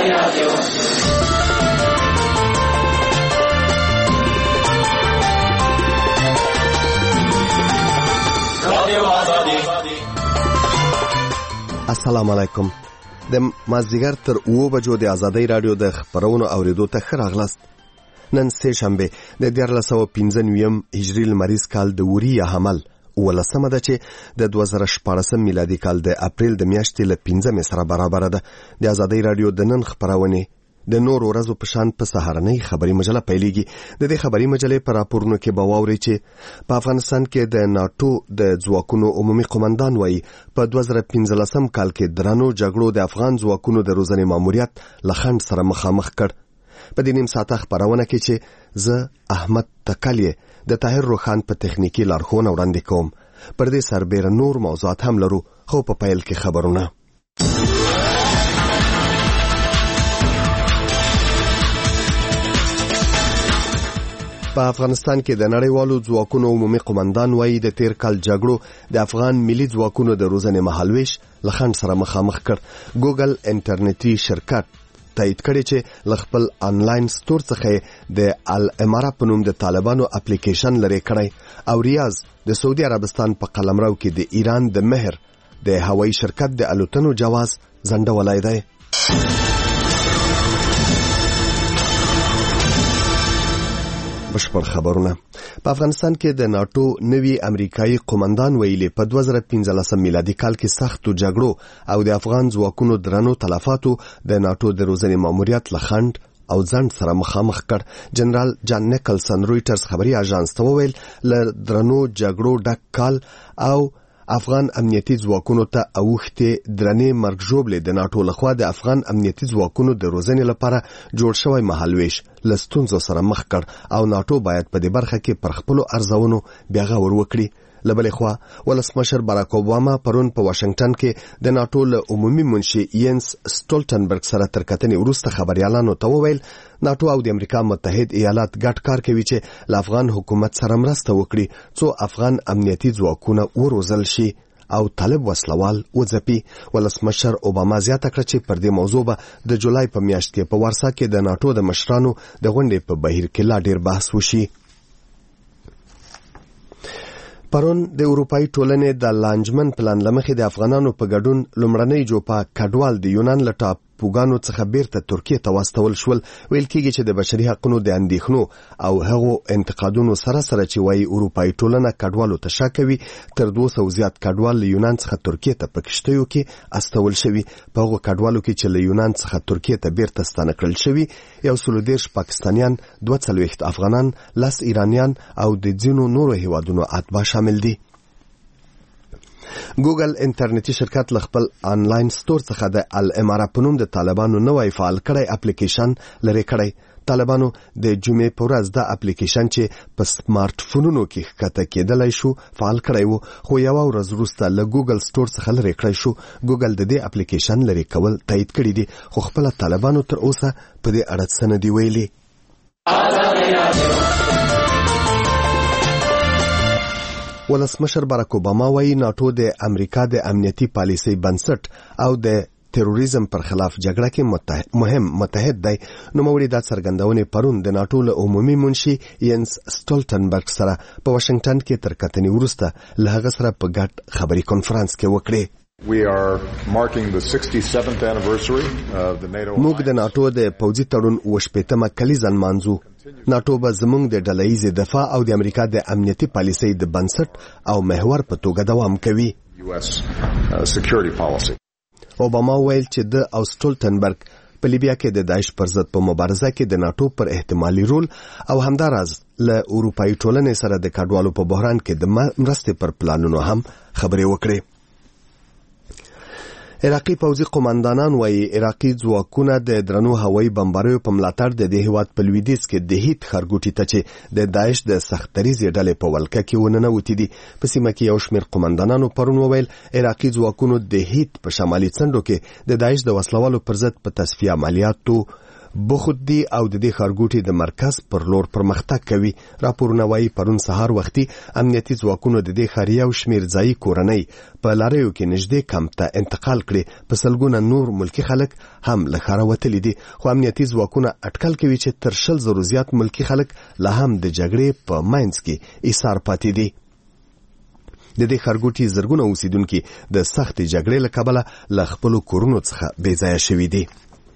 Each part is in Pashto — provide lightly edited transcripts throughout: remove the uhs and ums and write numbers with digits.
السلام علیکم. د مازدیګر تر 9 بجو د ازادۍ رادیو د خبرونو اوریدو ته ښه راغلاست. نن سه شنبه د 1495 هجری لمریز کال د وریه حمل ولسمه ده چې د 2014 میلادي کال د اپریل د میاشتې له 15 سره برابر ده. د ازادۍ رادیو د نن خبرونه د نور ورځو په شان په سهارنۍ خبري مجله پیلېږي. د دې خبري مجلې پر راپورونو کې به واوري چې په افغانستان کې د ناتو د ځواکونو عمومي قومندان وایي په 2015 کال کې درنو جګړو د افغان ځواکونو د روزنې ماموریت لخند سره مخامخ کړ. په دې نیم ساعته خبرونه کې چې زه احمد تکلیه د طاهر روخان په تخنیکی لارښوونه وړاندې کوم. پر دې سربېره نور موضوعات هم لرو، خو په پیل کې خبرونه. په افغانستان کې د نړیوالو ځواکونو عمومي قومندان وایي د تیر کال جګړو د افغان ملي ځواکونو د روزنې مهالويش لخند سره مخامخ کړ. ګوګل انټرنیټي شرکت تایید کړی چې خپل آنلاین سٹور څخه د الامارا په نوم د طالبانو اپلیکیشن لري کړی او ریاض د سعودي عربستان په قلمرو کې د ایران د مهر د هوایي شرکت د الوتنو جواز ځنډولای دی. بشپړ خبرونه. په افغانستان کې د ناتو نوی امریکایي قومندان ویلي په 2015 میلادي کال کې سختو جګړو او د افغان ځواکونو درنو تلفاتو د ناتو د روزنې ماموریت لخند او ځند سره مخامخ کړ. جنرال جان نیکلسن رويټرز خبري اژانس ته وویل ل درنو جګړو ډک کال او افغان امنیتي ځواکونو ته اوښته درنې مرګ ژوبلې د ناتو لخوا د افغان امنیتي ځواکونو د روزنې لپاره جوړ شوی مهالويش لستونزو سره مخ کړ او ناتو باید په دې برخه کې پر خپل ارزونو بیا غور وکړي. لبلې خوا ولسمشر باراک اوباما پرون په واشنگټن کې د ناتو له عمومي منشي ینس سټولټنبرګ سره تر کتنې وروسته خبريالانو ته وویل ناتو او د امریکا متحد ایالات ګډ کار کوي چې له افغان حکومت سره مرسته وکړي څو افغان امنیتي ځواکونه وروزل شي او طالب وسلوال وځپي. ولسمشر اوباما زیاته کړه چې پر دې موضوع به د جولای په میاشت کې په ورسا کې د ناتو د مشرانو د غونډې په بهیر کې لا ډیر بحث وشي. پرون د اروپאי ټولنې د لانجمن پلان لمخې د افغانانو په ګډون لومړنۍ جوپا کډوال د یونان له ټاپوګانو څخه بیرته ترکیه ته واستول شول. ویل کېږي چې د بشري حقوقو د اندېښنو او هغو انتقادونو سره چې وایي اروپאי ټولنه کډوالو ته شا کوي تر 200 زیات کډوال له یونان څخه ترکیه ته په کشتیو کې استول شوي. په هغو کډوالو کې چې له یونان څخه ترکیه ته بیرته ستانه کړل شوي 130 پاکستانیان، 42 افغانان، 10 ایرانیان او د ځینو نورو هیوادونو اتباع شامل دي. ګوګل انټرنیټي شرکت له خپل آنلاین سٹور څخه د الامارا په نوم د طالبانو نوی فعال کړی اپلیکیشن لري کړی. طالبانو د جمعې په ورځ د اپلیکیشن چې په سمارټ فونونو کې ښکته کېدلای شو فعال کړی وو، خو یو ورځ وروسته له ګوګل سٹور څخه لري کړی شو. ګوګل د دې اپلیکیشن لري کول تایید کړی دي، خو خپل طالبانو تر اوسه په دې اړه څه نه دی ویلي. ولسمشر باراک اوباما وایي ناتو د امریکا د امنیتي پالیسۍ بنسټ او د تروریزم پر خلاف جګړه کې مهم متحد دی. نوموړي دا څرګندونې پرون د ناتو له عمومي منشي ینس سټولټنبرګ سره په واشنگټن کې تر کتنې وروسته له هغه سره په ګډ خبري کانفرنس کې وکړې. موږ د ناتو د پوځي تړون 80مه کلیزه نمانځو. ناتو به زموږ د ډلهییزې دفاع او د امریکا د امنیتي پالیسۍ د بنسټ او محور په توګه دوام کوي. اوباما ویل چې د او سټولټنبرګ په لیبیا کې د داعش پر ضد په مبارزه کې د ناتو پر احتمالي رول او همداراز له اروپאי ټولنې سره د کډوالو په بحران کې د مرستې پر پلانونو هم خبرې وکړې. عراقي پوځي قومندانان وایي عراقي ځواکونه د درنو هوایي بمباریو په ملاتړ د دې هیواد په لویدیځ کې د هیت ښارګوټي ته چې د داعش د سختدریزې ډلې په ولکه کې وننوتې دي. په سیمه کې یو شمېر قومندانانو پرون وویل عراقي ځواکونو د هیت په شمالي څنډو کې د داعش د وسلوالو پر ضد په تصفیه عملیاتو بخود دی او د دې ښارګوټي د مرکز پر لور پرمختګ کوي. راپورونه وایي پرون سهار وختي امنیتي ځواکونو د دې ښار یو شمېر ځایي کورنۍ په لاریو کې نږدې کمپ ته انتقال کړي. په سلګونه نور ملکي خلک هم له ښاره وتلي دي، خو امنیتي ځواکونه اټکل کوي چې تر 100,000 زیات ملکي خلک لا هم د جګړې په منځ کې ایثار پاتې دي. د دې ښارګوټي زرګونه اوسیدونکي د سختې جګړې له کبله له خپلو کورونو څخه بې ځایه شوي دي.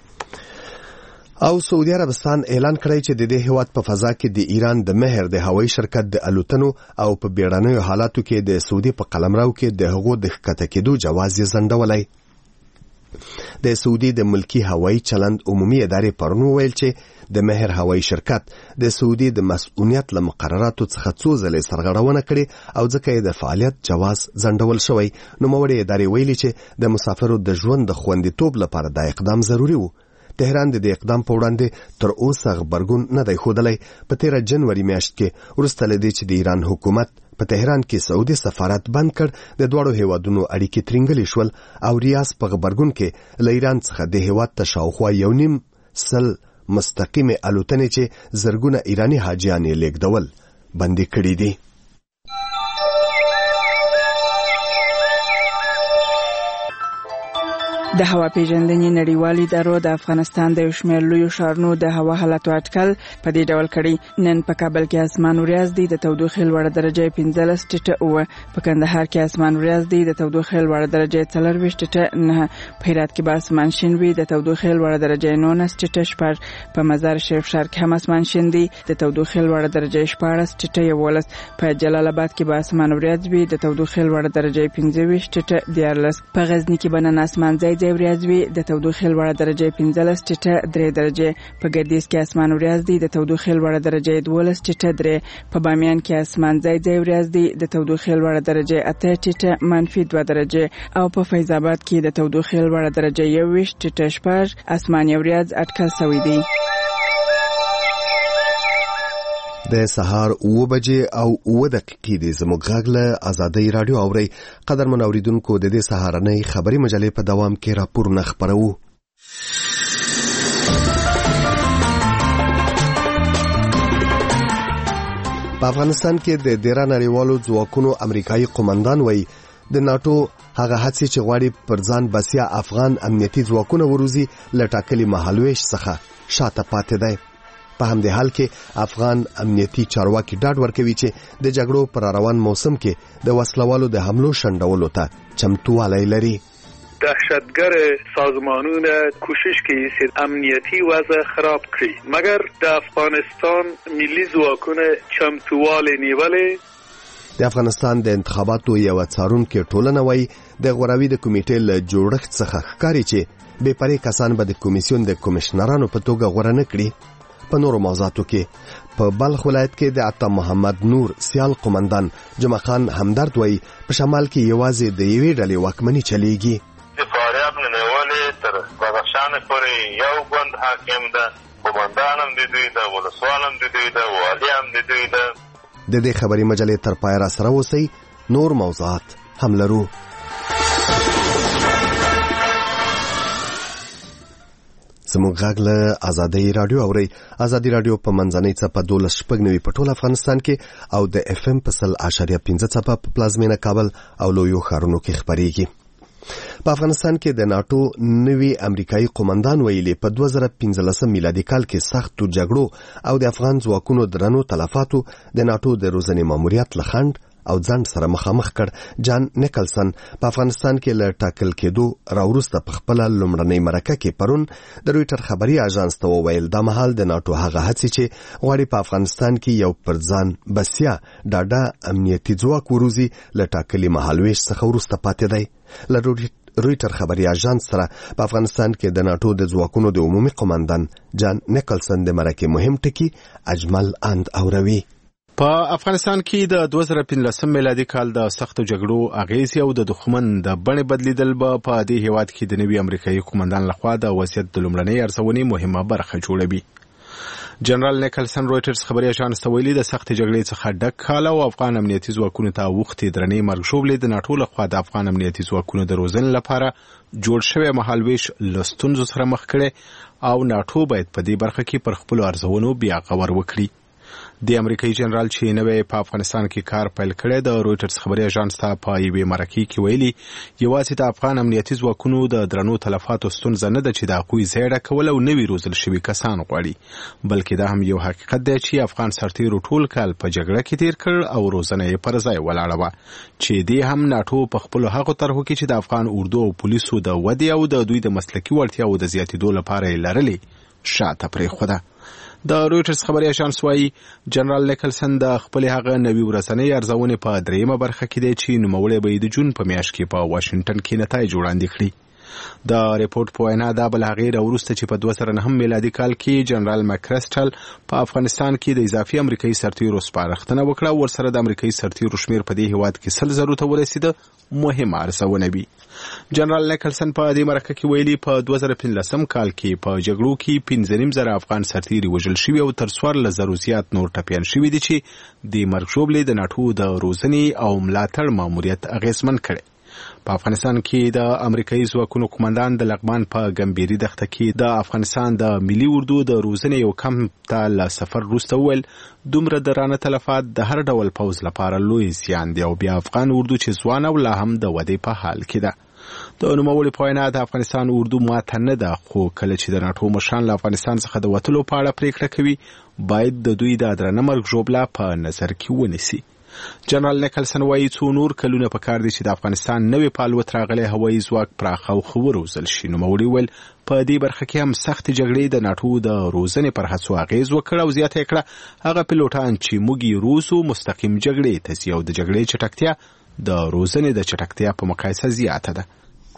او سعودي عربستان اعلان کړی چې د دې هیواد په فضا کې د ایران د مهر د هوایي شرکت د الوتنو او په بیړنیو حالاتو کې د سعودي په قلمرو کې د هغو د ښکته کېدو جواز یې ځنډولی. د سعودي د ملکی هوایي چلند عمومي ادارې پرون وویل چې د مهر هوایي شرکت د سعودي د مسؤلیت له مقرراتو څخه څو ځلې سرغړونه کړې او ځکه یې د فعالیت جواز ځنډول شوی. نوموړې ادارې ویلي چې د مسافرو د ژوند د خوندیتوب لپاره دا اقدام ضروري و. تهران د دې اقدام په وړاندې تر اوسه غبرګون نه دی ښودلی. په 13 جنوري میاشت کې وروسته له دې چې د ایران حکومت په تهران کې سعودي سفارت بند کړ، د دواړو هیوادونو اړیکې ترینګلې شول او ریاض په غبرګون کې له ایران څخه د هیواد ته شاوخوا 1.5 مستقیمه الوتنې چې زرګونه ایرانی حاجیان یې لیږدول بندي کړي دي. د هوا پیژندنې نړیوالې ادارو د افغانستان د یو شمېر لویو ښارونو د هوا حالاتو اټکل په دې ډول کړی. نن په کابل کې اسمان وریځ دی، د تودوخې لوړه درجه 15.9، په کندهار کې اسمان وریځ دی، د تودوخې لوړه درجه 24.9، په هرات کې به اسمان شین وي، د تودوخې لوړه درجه 19.8، په مزار شریف ښار کې هم اسمان شین دی، د تودوخې لوړه درجه 14.11، په جلال آباد کې به اسمان وریځ وي، د تودوخې لوړه درجه 25.14، په غزنی کې به نن اسمان ځای وریځ وي، د تودوخې لوړه درجه 15.3 درجه، په ګردیز کې اسمان وریځ دی، د تودوخې لوړه درجه 12.3، په بامیان کې اسمان ځای وریځ دی، د تودوخې لوړه درجه 8.-2 درجه، او په فیض آباد کې د تودوخې لوړه درجه 21.6 اسماني وریځ اټکل شوی دی. د سهار 9 بجې او 9 دقیقې د زموږ غږ له آزادۍ رادیو اوري. قدرمن اوریدونکو، د دې سهارنۍ خبري مجلې په دوام کې راپورونه خبرو. په افغانستان کې د ډیرا نړیوالو ځواکونو امریکایي قومندان وایي د ناتو هغه هڅې چې غواړي پر ځان بسیا افغان امنیتي ځواکونه وروزي له ټاکلي مهالويش څخه شاته پاتې دی. په همدې حال کې افغان امنیتي چارواکي ډاډ ورکوي چې د جګړو پر روان موسم کې د وسلوالو د حملو شنډولو ته چمتووالی لري. دهشتگر سازمانونه کوشش کوي چې امنیتي وضع خراب کړي، مګر د افغانستان ملي ځواکونه چمتووالی نیولې. د افغانستان د انتخاباتو یو څارونکي ټولنه وایي د غوراوي د کمیټې له جوړښت څخه ښکاري چې بې پرې کسان به د کمیسیون د کمشنرانو په توګه غوره نه کړي. په نورو موضوعاتو کې په بلخ ولایت کې د عطا محمد نور سیال قومندان جمعه خان همدرد وایي په شمال کې یوازې د یوې ډلې واکمني چلیږي. د فاریاب نه نیولې تر بدخشان پورې یو ګوند حاکم ده، قومندان هم د دوی ده، ولسوال هم د دوی ده، والي هم د دوی ده. د دې خبري مجلې تر پای را سره اوسئ، نور موضوعات هم لرو. زموږ غږ له آزادۍ رادیو اوري. آزادۍ رادیو په منځنۍ څپه 12.9 په ټول افغانستان کې او د اف ام په 0.5 څپه په پلازمینه کابل او لویو ښارونو کې خبريږي. په افغانستان کې د ناتو نوی امریکایي قومندان ویلي په 2015 میلادي کال کې سختو جګړو او د افغان ځواکونو درنو تلفاتو د ناتو د روزنې ماموریت لخند او ځان سره مخامخ کړ. جان نیکلسن په افغانستان کې له ټاکل کېدو راوروسته په خپل لومړنۍ مرکه کې پرون د رويټر خبري اژانس ته وویل د مهال د ناتو هغه هڅې چې غواړي په افغانستان کې یو پر ځان بسیا ډاډه امنیتي ځواک وروزي له ټاکلي مهالويش څخه وروسته پاتې دی. له رويټر خبري اژانس سره په افغانستان کې د ناتو د ځواکونو د عمومي قومندان جان نیکلسن د مرکه مهم ټکی اجمل اند اوروي. په افغانستان کې د 2015 میلادي کال د سختو جګړو اغیز او د دښمن د بڼې بدلیدل به په دې هیواد کې د نوي امریکایي قومندان لخوا د وضعیت د لومړنۍ ارزونې مهمه برخه جوړوي. جنرال نیکلسن رويټرز خبري اژانس ته ویلي د سخت جګړې څخه ډک کال او افغان امنیتي ځواکونو ته وختي درنې مرګ ژوبلې د ناټو لخوا د افغان امنیتي ځواکونو د روزنې لپاره جوړ شوی مهالویش له ستونزو سره مخ کړي او ناټو باید په دې برخه کې پر خپل ارزونو بیا غور وکړي. د امریکایي جنرال چې نوې په افغانستان کې کار پیل کړی د رويټرز خبري اژانس ته په یوې مرکې کې ویلي یوازې د افغان امنیتي ځواکونو د درنو تلفاتو ستونزه نه ده چې د هغوی زیړه کول او نوي روزل شوي کسان غواړي، بلکې دا هم یو حقیقت دی چې افغان سرتیرو ټول کال په جګړه کې تیر کړ او روزنه یې پر ځای ولاړه وه چې دې هم ناټو په خپلو هغو طرحو کې چې د افغان اردو او پولیسو د ودې او د دوی د مسلکي وړتیاوو د زیاتېدو لپاره یې لرلې شاته پرېښوده. د رويټرز خبري اژانس وايي جنرال نیکلسن د خپل هغه نوي ورځنۍ ارزونې په دریمه برخه کې دی چې نوموړی به د جون په میاشت کې په واشنگټن کې نتایج وړاندې کړي. د ریپورت په وینا دا بل هغې راوروسته چې په 2009 میلادي کال کې جنرال مکرسټل په افغانستان کې د اضافي امریکایي سرتیرو سپارښتنه وکړه او ورسره د امریکایي سرتیرو شمیر په دې هیواد کې 100,000 ته ورسېده، مهمه ارزونه وي. جنرال نیکلسن په دې مرکه کې ویلي په 2015 کال کې په جګړو کې 15,000 افغان سرتیري وژل شوي او تر 14,000 زیات نور ټپیان شوي دي چې د مرګ ژوبلې د ناټو د روزنې او ملاتړ ماموریت اغیزمن کړي. په افغانستان کې د امریکایي ځواکونو قومندان د لغمان په ګمبيري دښته کې د افغانستان د ملي اردو د روزنې یو کمپ ته له سفر وروسته وویل دومره درانه تلفات د هر ډول پوځ لپاره لوی زیان دی او بیا افغان اردو چې ځوانه او لا هم د ودې په حال کې ده. د نوموړي په وینا د افغانستان اردو ماته نه ده، خو کله چې د ناټو مشران له افغانستان څخه د وتلو په اړه پریکړه کوي باید د دوی د درنه مرګ ژوبله په نظر کې ونیسي. جنرال نیکلسن وایي څو نور کلونه پکار دي چې د افغانستان نوې پالوت راغلی هوایي ځواک پراخه او ښه وروزل شي. نوموړي ویل په دې برخه کې هم سخت جګړې د ناټو د روزنې پر هڅو اغیز وکړ او زیاته یې کړه هغه پیلوټان چې موږ یې روزو مستقیم جګړې ته ځي او د جګړې چټکتیا د روزنې د چټکتیا په مقایسه زیاته ده.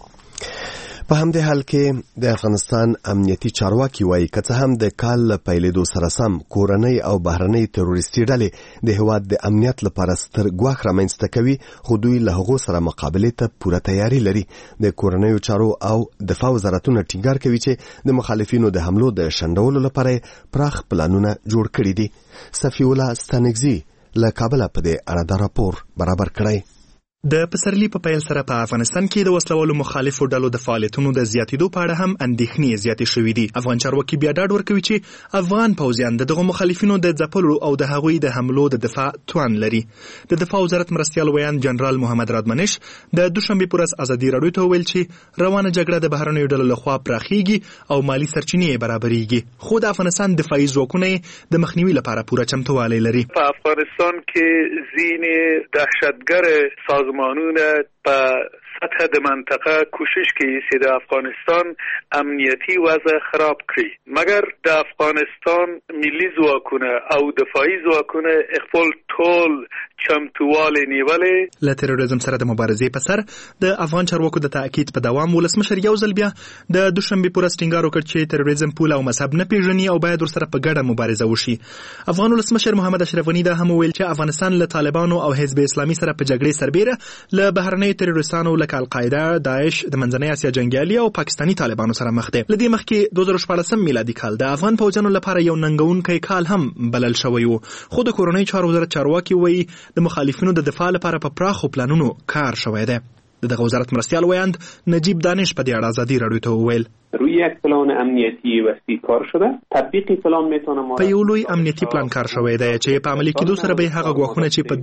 په همدې حال کې د افغانستان امنیتي چارواکي وایي که څه هم د کال له پیلېدو سره سم کورنۍ او بهرنۍ تروریستي ډلې د هېواد د امنیت لپاره ستر ګواښ رامنځته کوي، خو دوی له هغو سره مقابلې ته پوره تیاری لري. د کورنیو چارو او دفاع وزارتونه ټینګار کوي چې د مخالفینو د حملو د شنډولو لپاره پراخ پلانونه جوړ کړي دي. صفي الله ستانکزي له کابل په دې اړه دا راپور برابر کړی. د پسرلي په پیل سره په افغانستان کې د وسلوالو مخالفو ډلو د فعالیتونو د زیاتېدو په اړه هم اندېښنې زیاتې شوې دي. افغان چارواکي بیا ډاډ ورکوي چې افغان پوځیان د دغو مخالفینو د ځپلو او د هغوی د حملو د دفاع توان لري. د دفاع وزارت مرستیال ویان جنرال محمد رادمنش د دوشنبې پر ورځ ازادي راډیو ته وویل چې روانه جګړه د بهرنیو ډلو لخوا پراخیږي او مالی سرچینې برابرېږي، خو د افغانستان دفاعي ځواکونه د مخنیوي لپاره پوره چمتووالی لري. په افغانستان کې ځینې دهشتګر سازمانونه په سطح د منطقه کوشش کوي چې د افغانستان امنیتی وضع خراب کړي، مگر د افغانستان ملي ځواکونه او دفاعي ځواکونه خپل ټول چمتووالی نیولې. له تروریزم سره د مبارزې په سر د افغان چارواکو د تاکید په دوام ولسمشر یو ځل بیا د دوشنبې پر ورځ ټینګار وکړ چې تروریزم پول او مذهب نه پیژني او باید ورسره په ګډه مبارزه وشي. افغان ولسمشر محمد اشرف غني دا هم ویل چې افغانستان له طالبانو او حزب اسلامي سره په جګړې سربېره له بهرنۍ تروریستانو لکه القاعده، داعش، د منځنۍ اسیا جنګیالي او پاکستاني طالبانو سره مخ دي. لدې مخکې 2014 میلادي کال د افغان پوځیانو لپاره یو ننګونکی کال هم بلل شوی و، خو د کورنۍ چارو وزارت چارواکي وایي د مخالفینو د دفاع لپاره په پراخو پلانونو کار شوی دی. دغه وزارت مرستیال ویاند نجیب دانش په دې اړه ازادي راډیو ته وویل روی یک پلان امنیتی وسیع کار شده. تطبیق پلان میتونه په یو لوی امنیتی پلان کار شوی دی چې په عملي کېدو سره به هغه ګواښونه چې په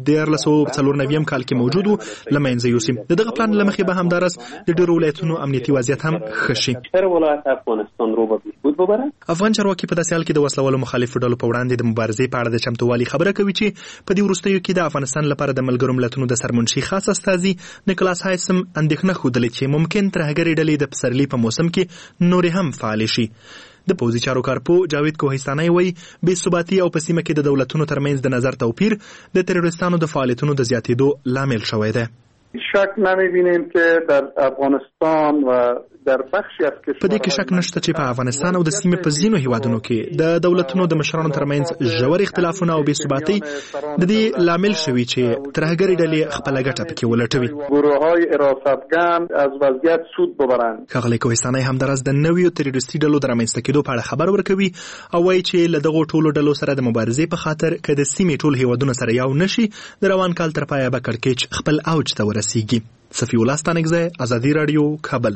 1494 کال کې موجود وو له منځه یوسي. دغه پلان له مخې به همدارس د ډېرو ولایتونو امنیتي وضعیت هم ښه شي. ولایت افغانستان رو به بهبود ببره. افغان چارواکي په داسې حال کې د وسلوالو مخالفو ډلو په وړاندې د مبارزې په اړه د چمتووالي خبره کوي چې په دې وروستیو کې د افغانستان لپاره د ملګرو ملتونو د سرمنشي خاص استازي نیکلاس هایسم اندېښنه ښودلې چې ممکن ترهګرې ډلې د پسرلي په موسم کې نورې هم فعال شي. د پوځي چارو کارپو جاوید کوهستاني وایي بې ثباتي او په سیمه کې د دولتونو ترمنځ د نظر توپیر د تروریستانو د فعالیتونو د زیاتېدو لامل شوی دی. شک نمی‌بینیم که در افغانستان و در بخشی از کشورهای په دې کې شک نشته چې په افغانستان او د سیمې په ځینو هیوادونو کې د دولتونو د مشرانو ترمنځ ژور اختلافونه او بې ثباتۍ د دې لامل شوي چې ترهګرې ډلې خپله ګټه پکې ولټوي. گروه‌های حراستګر از وضعیت سود ببرند. ښاغلی کوهستانی همداراز د نویو تروریستي ډلو د رامنځته کېدو په اړه خبر ورکوي او وایي چې له دغو ټولو ډلو سره د مبارزې په خاطر که د سیمې ټول هیوادونه سره یو نشي د روان کال تر پایه به کړکېچ خپل اوج ته ورسیږي. صفی الله ستانکزی، ازادي راډیو، کابل.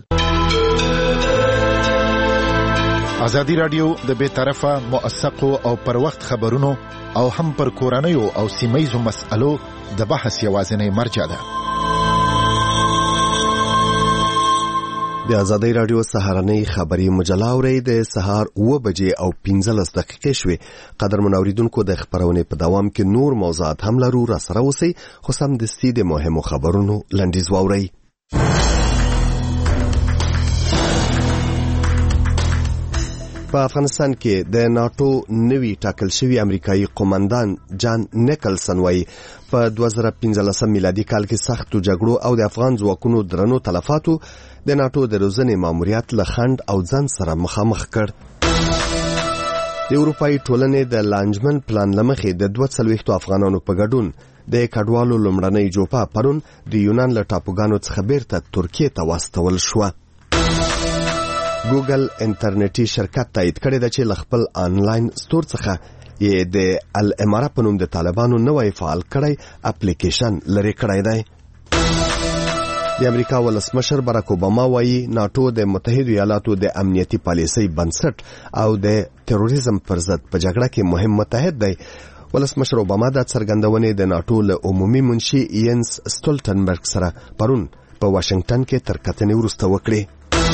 ازادي راډیو د بې طرفه موثقو او پر وخت خبرونو او هم پر کورنیو او سیمه‌یزو مسألو د بحث یوازینی مرجع ده. د ازادي راډیو سهارنۍ خبري مجله اوري د سهار 9 بجې او 15 دقیقې شوي. قدرمن اوریدونکو د خبرونې په دوام کې نور موضوعات هم لرو، را سره اوسئ، خو سم دستي د مهمو خبرونو لنډیز واورئ. په افغانستان کې د ناتو نوی ټاکل شوی امریکایي قومندان جان نیکلسن وايي په 2015 میلادي کال کې سختو جګړو او د افغان ځواکونو درنو تلفاتو د ناتو د روزنې ماموریت له خنډ او ځنډ سره مخامخ کړ. د اروپایي ټولنې د لانجمن پلان لمخې د 240 افغانانو په ګډون د کډوالو لومړنۍ جوپه پرون د یونان له ټاپوګانو څخه بیرته ترکیه ته واستول شوه. ګوګل انټرنیټي شرکت تایید کړی دی چې له خپل آنلاین سټور څخه یې د الاماره په نوم د طالبانو نوی فعال کړی اپلیکیشن لرې کړی دی. د امریکا ولسمشر باراک اوباما وایي ناتو د متحده ایالاتو د امنیتي پالیسۍ بنسټ او د تروریزم پر ضد په جګړه کې مهم متحد دی. ولسمشر اوباما د څرګندونې د ناتو له عمومي منشي ینس سټولټنبرګ سره پرون په واشنگټن کې تر کتنې وروسته وکړي.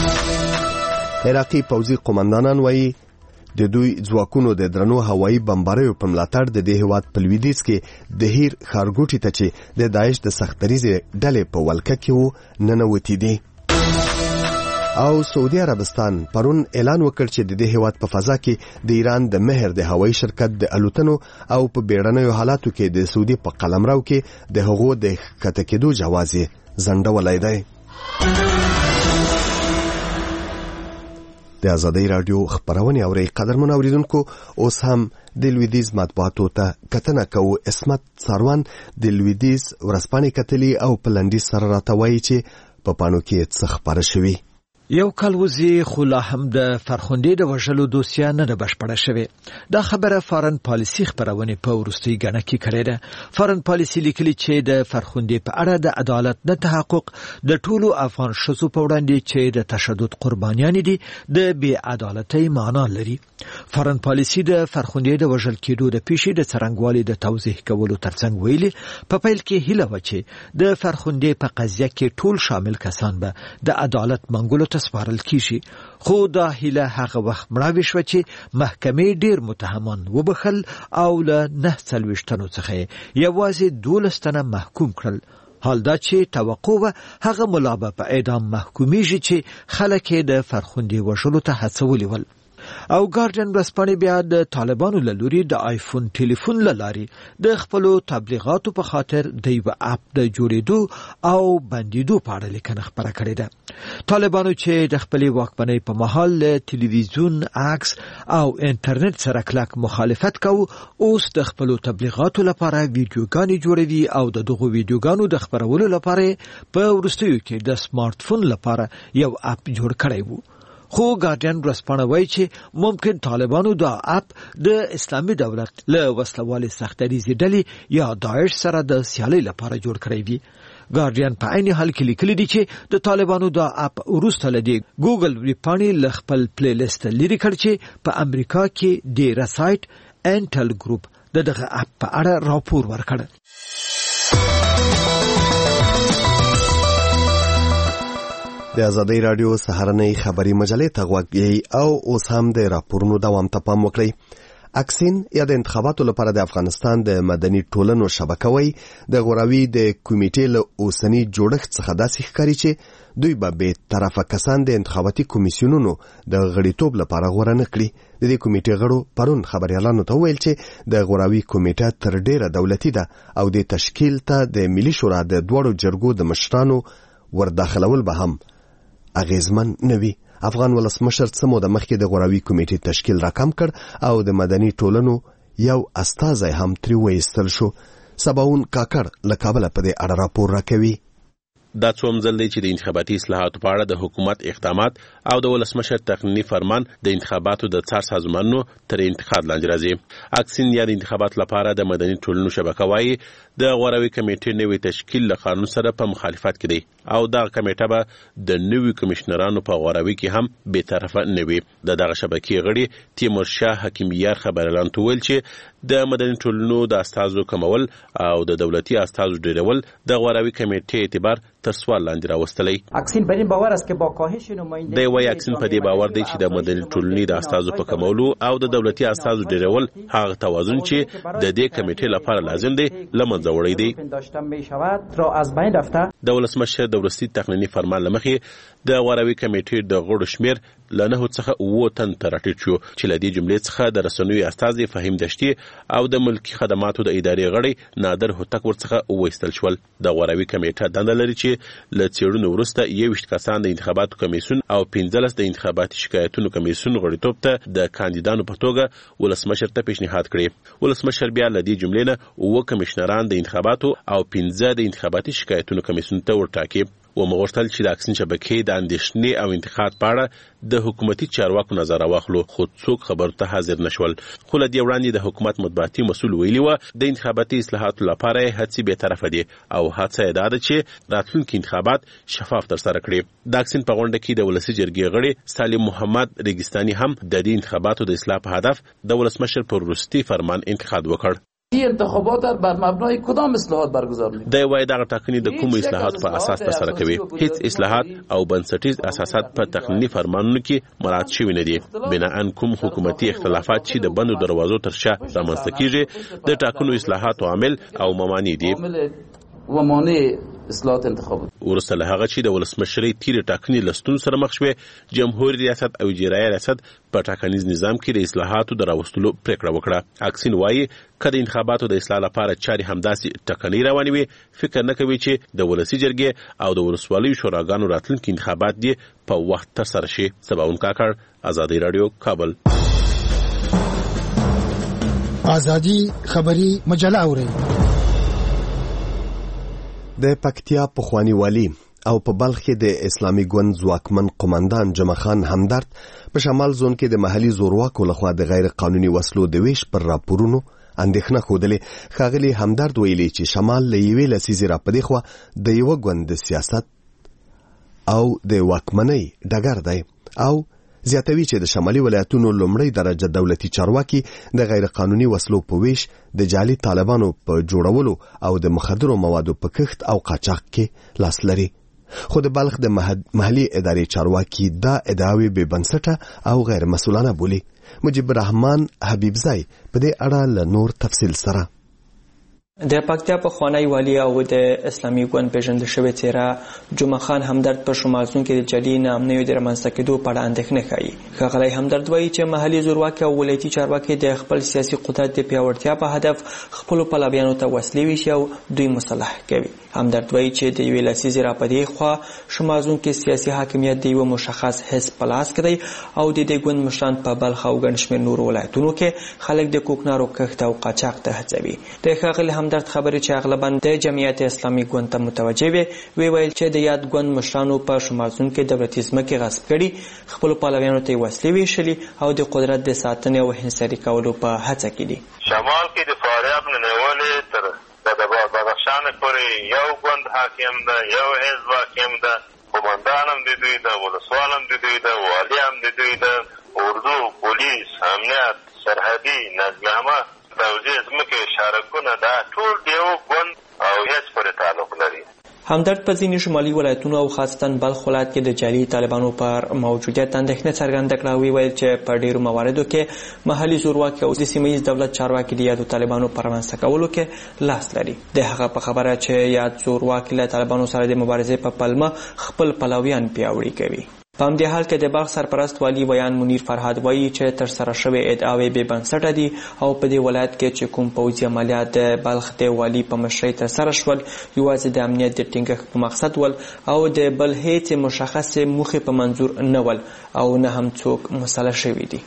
عراقي پوځي قومندانان وایي د دوی ځواکونو د درنو هوایي بمباریو په ملاتړ د دې هیواد په لویدیځ کې د هیر ښارګوټي ته چې د داعش د سختدریزې ډلې په ولکه کې وو ننوتي دي. او سعودي عربستان پرون اعلان وکړ چې د دې هیواد په فضا کې د ایران د مهر د هوایي شرکت د الوتنو او په بیړنیو حالاتو کې د سعودي په قلمرو کې د هغو د ښکته کېدو جواز یې ځنډولی دی. د ازادي راډیو خبرونه اوري. قدرمن اوریدونکو، اوس هم د لویدیز مطبوعاتو ته کتنه کوو. اسمت ساروان د لویدیز ورځپاڼې کتلي او په لنډیز سره راته وایي چې په پاڼو کې څه خبره شوي. یو کال وزي خو لا هم د فرخندې د وژلو دوسیه نه بشپړه شوه. دا خبره فارن پالیسی خبرونه په ورستي غنه کې کړې ده. فارن پالیسی لیکلي چې د فرخندې په اړه د عدالت نه تحقق د ټولو افغان شذو په وړاندې چې د تشدد قربانیان دي د بې عدالتۍ معنا لري. فارن پالیسی د فرخندې د وژل کېدو د پیښې د څرنګوالي د توضیح کولو ترڅنګ ویلي په پیل کې هیله و چې د فرخندې په قضیه کې ټول شامل کسان به د عدالت منګولو سپارل کیږي. خو دا هیله هغه وخت مړاوي شو چې محکمې ډیر متهمان وبخل او له 9 تنو څخه یوازې 12 تنه محکوم کړل. حال دا چې توقع هغه ملا به په اعدام محکومیږي چې خلک د فرخندې وژلو ته هڅولي ول. او ګارډین ورځپاڼې بیا د طالبانو له لوري د آیفون ټلیفون له لارې د خپلو تبلیغاتو په خاطر د یو اپ د جوړېدو او بندیدو په اړه لیکنه خپره کړې ده. طالبانو چې د خپلې واکمنۍ په مهال له تلویزیون، عکس او انټرنیټ سره کلک مخالفت کوي، اوس د خپلو تبلیغاتو لپاره ویډیوګانې جوړوي او د دغو ویډیوګانو د خپرولو لپاره په وروستیو کې د سمارټ فون لپاره یو اپ جوړ کړی وو. خو ګارډین ورځپاڼه وایي چې ممکن طالبانو دا اپ د اسلامي دولت له وسلوالې سختدریزې ډلې یا داعش سره د سیالۍ لپاره جوړ کړی وي. ګارډین په عین حال کې لیکلي دي چې د طالبانو دا اپ وروسته له دې ګوګل ویبپاڼې له خپل پلی لیست لرې کړ چې په امریکا کې ډیره سایت انټل ګروپ دغه اپ په اړه راپور ورکړ. د ازادي راډیو سهارنۍ خبري مجلې ته غوږ یې او اوس هم د راپورونو دوام ته پام وکړئ. اکسین یا د انتخاباتو لپاره د افغانستان د مدني ټولنو شبکه وای د غوراوي د کمیټې له اوسنی جوړښت څخه داسې ښکاري چې دوی به طرفه کسان د انتخاباتي کمیسیونونو د غړیتوب لپاره غوړه نه کړي. د دې کمیټې غړو پرون خبريالانو ته ویل چې د غوراوي کمیټه تر ډیره دولتي ده او د تشکیل ته د ملي شورا د دوړو جرګو د مشرانو ورداخلول به هم اغیزمن نوي. افغان ولسمشر څه موده مخکې د غوراوي کمیټې تشکیل راکم کړ او د مدني ټولنو یو استازی هم ترې وایستل شو. سباون کاکړ له کابل په دې اړه راپور راکوي. دا څوم ځل دی چې د انتخاباتي اصلاحاتو په اړه د حکومت اقدامات او د ولسمشر تقنینی فرمان د انتخاباتو د څار سازمانونو تر انتقاد لاندې راځي. اکسین یا د انتخابات لپاره د مدني ټولنو شبکه وایي د غوراوي کمیټې نوې تشکیل له قانون سره په مخالفت کې دی او دا کمیټه به د نوي کمشنرانو په غوراوي کې هم به طرفه نه وي. دغه شبکې غړي تیمور شاه حکیمیار خبريالانو ته ویل چې د مدني ټولنو د استازو کمول او د دولتي استازو ډیرول د غوراوي کمیټې اعتبار تر سوال لاندې راوستلی. اکسین بر این باور است که با کاهش نمایندگی دی وای اکسین په دې باور دی چې د مدني ټولنې د استازو په کمولو او د دولتي استازو ډیرول هغه توازن چې د دې کمیټې لپاره لازم دی لمنځه وړی دی. د ولسمشر د وروستي تقنینی فرمان لمخې د غوراوي کمیټې د غړو شمیر له 9 څخه 9 تن ته راټیټ شو چې له دې جملې څخه د رسنوي استازي فهیم دشتي او د ملکی خدماتو د ادارې غړي نادر هوتک ورڅخه وایستل شول. د غوراوي کمیټه دنده لري چې له څېړنو وروسته 21 کسان د انتخاباتو کمیسیون او 15 د انتخاباتي شکایتونو کمیسیون غړیتوب ته د کاندیدانو په توګه ولسمشر ته پیشنهاد کړي. ولسمشر بیا له دې جملې نه 9 کمشنران د انتخاباتو او 15 د انتخاباتي شکایتونو کمیسیون ته ورټاکي. ومغوښتل چې د اکسین شبکې د اندېښنې او انتقاد په اړه د حکومتي چارواکو نظر واخلو خو څوک خبرو ته حاضر نشول. خو له دې وړاندې د حکومت مطبوعاتي مسؤل ویلي و د انتخاباتي اصلاحاتو لپاره هڅې به طرفه دي او هڅه یې ده چې راتلونکي انتخابات شفاف ترسره کړي. د اکسین په غونډه کې د ولسی جرګې غړي سالم محمد ریګستاني هم د دې انتخاباتو د اصلاح په هدف د ولسمشر پر وروستي فرمان انتقاد وکړ. این انتخابات بر مبنای کدام اصلاحات برگزار می‌کنند؟ د وای دغه ټاکنې د کوم اصلاحات په اساس ترسره کوي. هیڅ اصلاحات او بنسټیز اساسات په تقنینی فرمانونو کې مراعات شوي نه دي. بناءً کوم حکومتي اختلافات چې د بندو دروازو تر شا رامنځته کیږي د ټاکنو اصلاحاتو عامل او ممانع دي. و مانع اصلاحات انتخابات ورسته له هغه چې د ولسمشرۍ تیر ټاکنې لستون سره مخ شوه جمهوریت ریاست او اجرایي ریاست په ټاکنیز نظام کې د اصلاحاتو د راوستلو پریکړه وکړه. اکسین وایي کله انتخاباتو د اصلاح لپاره چاري همداسې ټکنۍ روانې وي فکر نه کوي چې د ولسی جرګې او د ولسوالیو شوراګانو راتلونکي انتخابات دي په وخت ترسره شي. سباون کاکړ آزادی رادیو کابل. آزادی خبری مجله اوري د پکتیا پخوانی والی او په بلخ کې د اسلامي ګوند ځواکمن قومندان جمع خان همدرد په شمال زون کې د محلي زورواکو لخوا د غیر قانوني وسلو د ویش پر راپورونو اندېښنه ښودلې. ښاغلي همدرد ویلي چې شمال له یوې لسیزې راپدې خوا د یوه ګوند د سیاست او د واکمنۍ ډګر دی او زیاتوي چې د شمالي ولایتونو لومړی درجه دولتي چارواکي د غیر قانوني وسلو په ویش د جعلي طالبانو په جوړولو او د مخدرو موادو په کښت او قاچاق کې لاس لري. خو د بلخ د محلي ادارې چارواکي دا ادعاوې بې بنسټه او غیر مسؤلانه بولي. مجيب الرحمن حبیبزای په دې اړه له نور تفصیل سره د پکتیا پخوانی والی او د اسلامي ګوند پیژندل شوی څیره جمعه خان همدرد په شمال زون کې د جعلي نامنیو د رامنځته کېدو په اړه اندېښنه ښیي. ښاغلی همدرد وایي چې محلي زورواکي او ولایتي چارواکي د خپل سیاسي قدرت د پیاوړتیا په هدف خپلو پلویانو ته وسلې ویشي او دوی مسلح کوي. همدرد وایي چې د یوې لسیزې راپدې خوا شمال زون کې سیاسي حاکمیت د یوه مشخص حزب په لاس کې دی او د دې ګوند مشران په بلخ او ګڼ شمېر نورو ولایتونو کې خلک د کوکنارو کښت او قاچاق ته هڅوي. د ښاغلي همدرد خبرې چې اغلباً د جمعیت اسلامي ګوند ته متوجه وي ویل چې د یاد ګوند مشرانو په شمال زون کې دولتي ځمکې غصب کړي خپلو پلویانو ته یې وسلې ویشلي او د قدرت د ساتنې او انحصاري کولو په هڅه کې دي. شمال کې د فاریاب نه نیولې تر بدخشان پورې یو ګوند حاکم ده یو حزب حاکم ده قومندان هم د دوی ده ولسوال هم د دوی ده والي هم د دوی ده اردو پولیس امنیت سرحدي نظامه توزیع ځمکې شارکونه دا ټول د یو ګوند او هیڅ پورې تعلق لري. همدرد په ځینې شمالي ولایتونو او خاصتا بلخ ولایت کې د جعلي طالبانو پر موجودیت اندېښنه څرګنده کړه او ویل چې په ډیرو مواردو کې محلي زورواکي او د سیمه ییز دولت چارواکي د یادو طالبانو پر رامنځته کولو کې لاس لري. د هغه په خبره چې یاد زورواکي له طالبانو سره د مبارزې په پلمه خپل پلویان پیاوړي کوي. په همدې حال کې د بلخ سرپرست والي ویان منیر فرهاد وایي چې ترسره شوې ادعاوې بې بنسټه دي او په دې ولایت کې چې کوم پوځي عملیات د بلخ د والي په مشرۍ ترسره شول یوازې د امنیت د ټینګښت په مقصد ول او د بل هیڅ مشخصې موخې په منظور نه ول او نه هم څوک مسله شوي دي.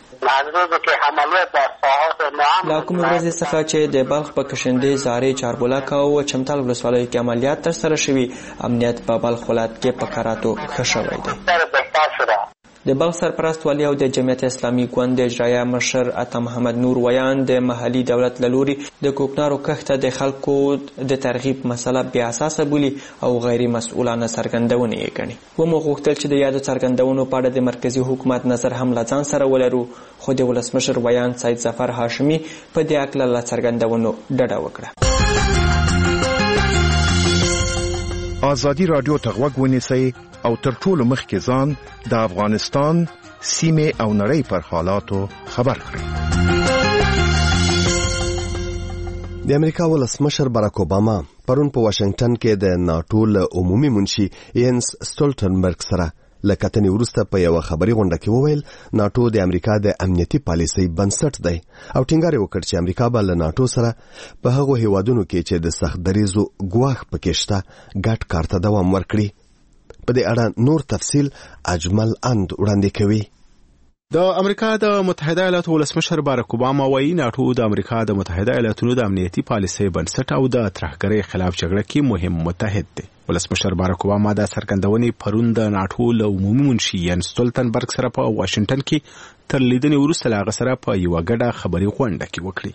لا کوم ورځې څخه چې د بلخ په کشندې زارې چاربولاک او چمتال ولسوالیو کې عملیات ترسره شوي امنیت په بلخ ولایت کې په کراتو ښه شوی دی. د بلخ سرپرست والی او د جمعیت اسلامي ګوند د اجرایه مشر عطا محمد نور ویان د محلي دولت له لوري د کوکنارو کښت د خلکو د ترغیب مسله بې اساسه بولي او غیر مسؤلانه څرګندونه یې ګڼي. ومو غوښتل چې د یادو څرګندونو په اړه د مرکزي حکومت نظر هم له ځان سره ولرو خو د ولسمشر ویان سید ظفر هاشمي په دې هکله له څرګندونو ډډه وکړه. ازادي رادیو ته غوږ ونیسئ او تر ټولو مخکې ځان د افغانستان سیمې او نړۍ پر حالاتو خبر کړئ. د امریکا ولسمشر باراک اوباما پرون په واشنگټن کې د ناتو له عمومي منشي ینس سټولټنبرګ سره له کتنې وروسته په یوه خبري غونډه کې وویل ناتو د امریکا د امنیتي پالیسۍ بنسټ دی او ټینګار یې وکړ چې امریکا به له ناتو سره په هغو هیوادونو کې چې د سخت دریځو ګواښ پکې شته ګډ کار ته دوام ورکړي. په دې اړه نور تفصیل اجمل اند وړاندې کوي. د امریکا د متحده ایالاتو ولسمشر باراک اوباما وایي ناتو د امریکا د متحده ایالاتونو د امنیتي پالیسۍ بنسټ او د ترهګرۍ خلاف جګړه کې مهم متحد دی. ولسمشر باراک اوباما د څرګندونې پرون د ناتو له عمومي منشي ینس سټولټنبرګ سره په واشنگټن کې تر لیدنې وروسته له هغه سره په یوه ګډه خبري غونډه کې وکړي.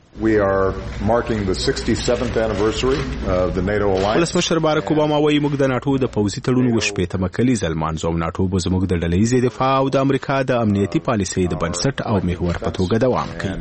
ولسمشر باراک اوباما وایي موږ د ناتو د پوځي تړون 80مه کلیزه لمانځو او ناتو به زموږ د ډلهییزې دفاع او د امریکا د امنیتي پالیسۍ د بنسټ او محور په توګه دوام کوي.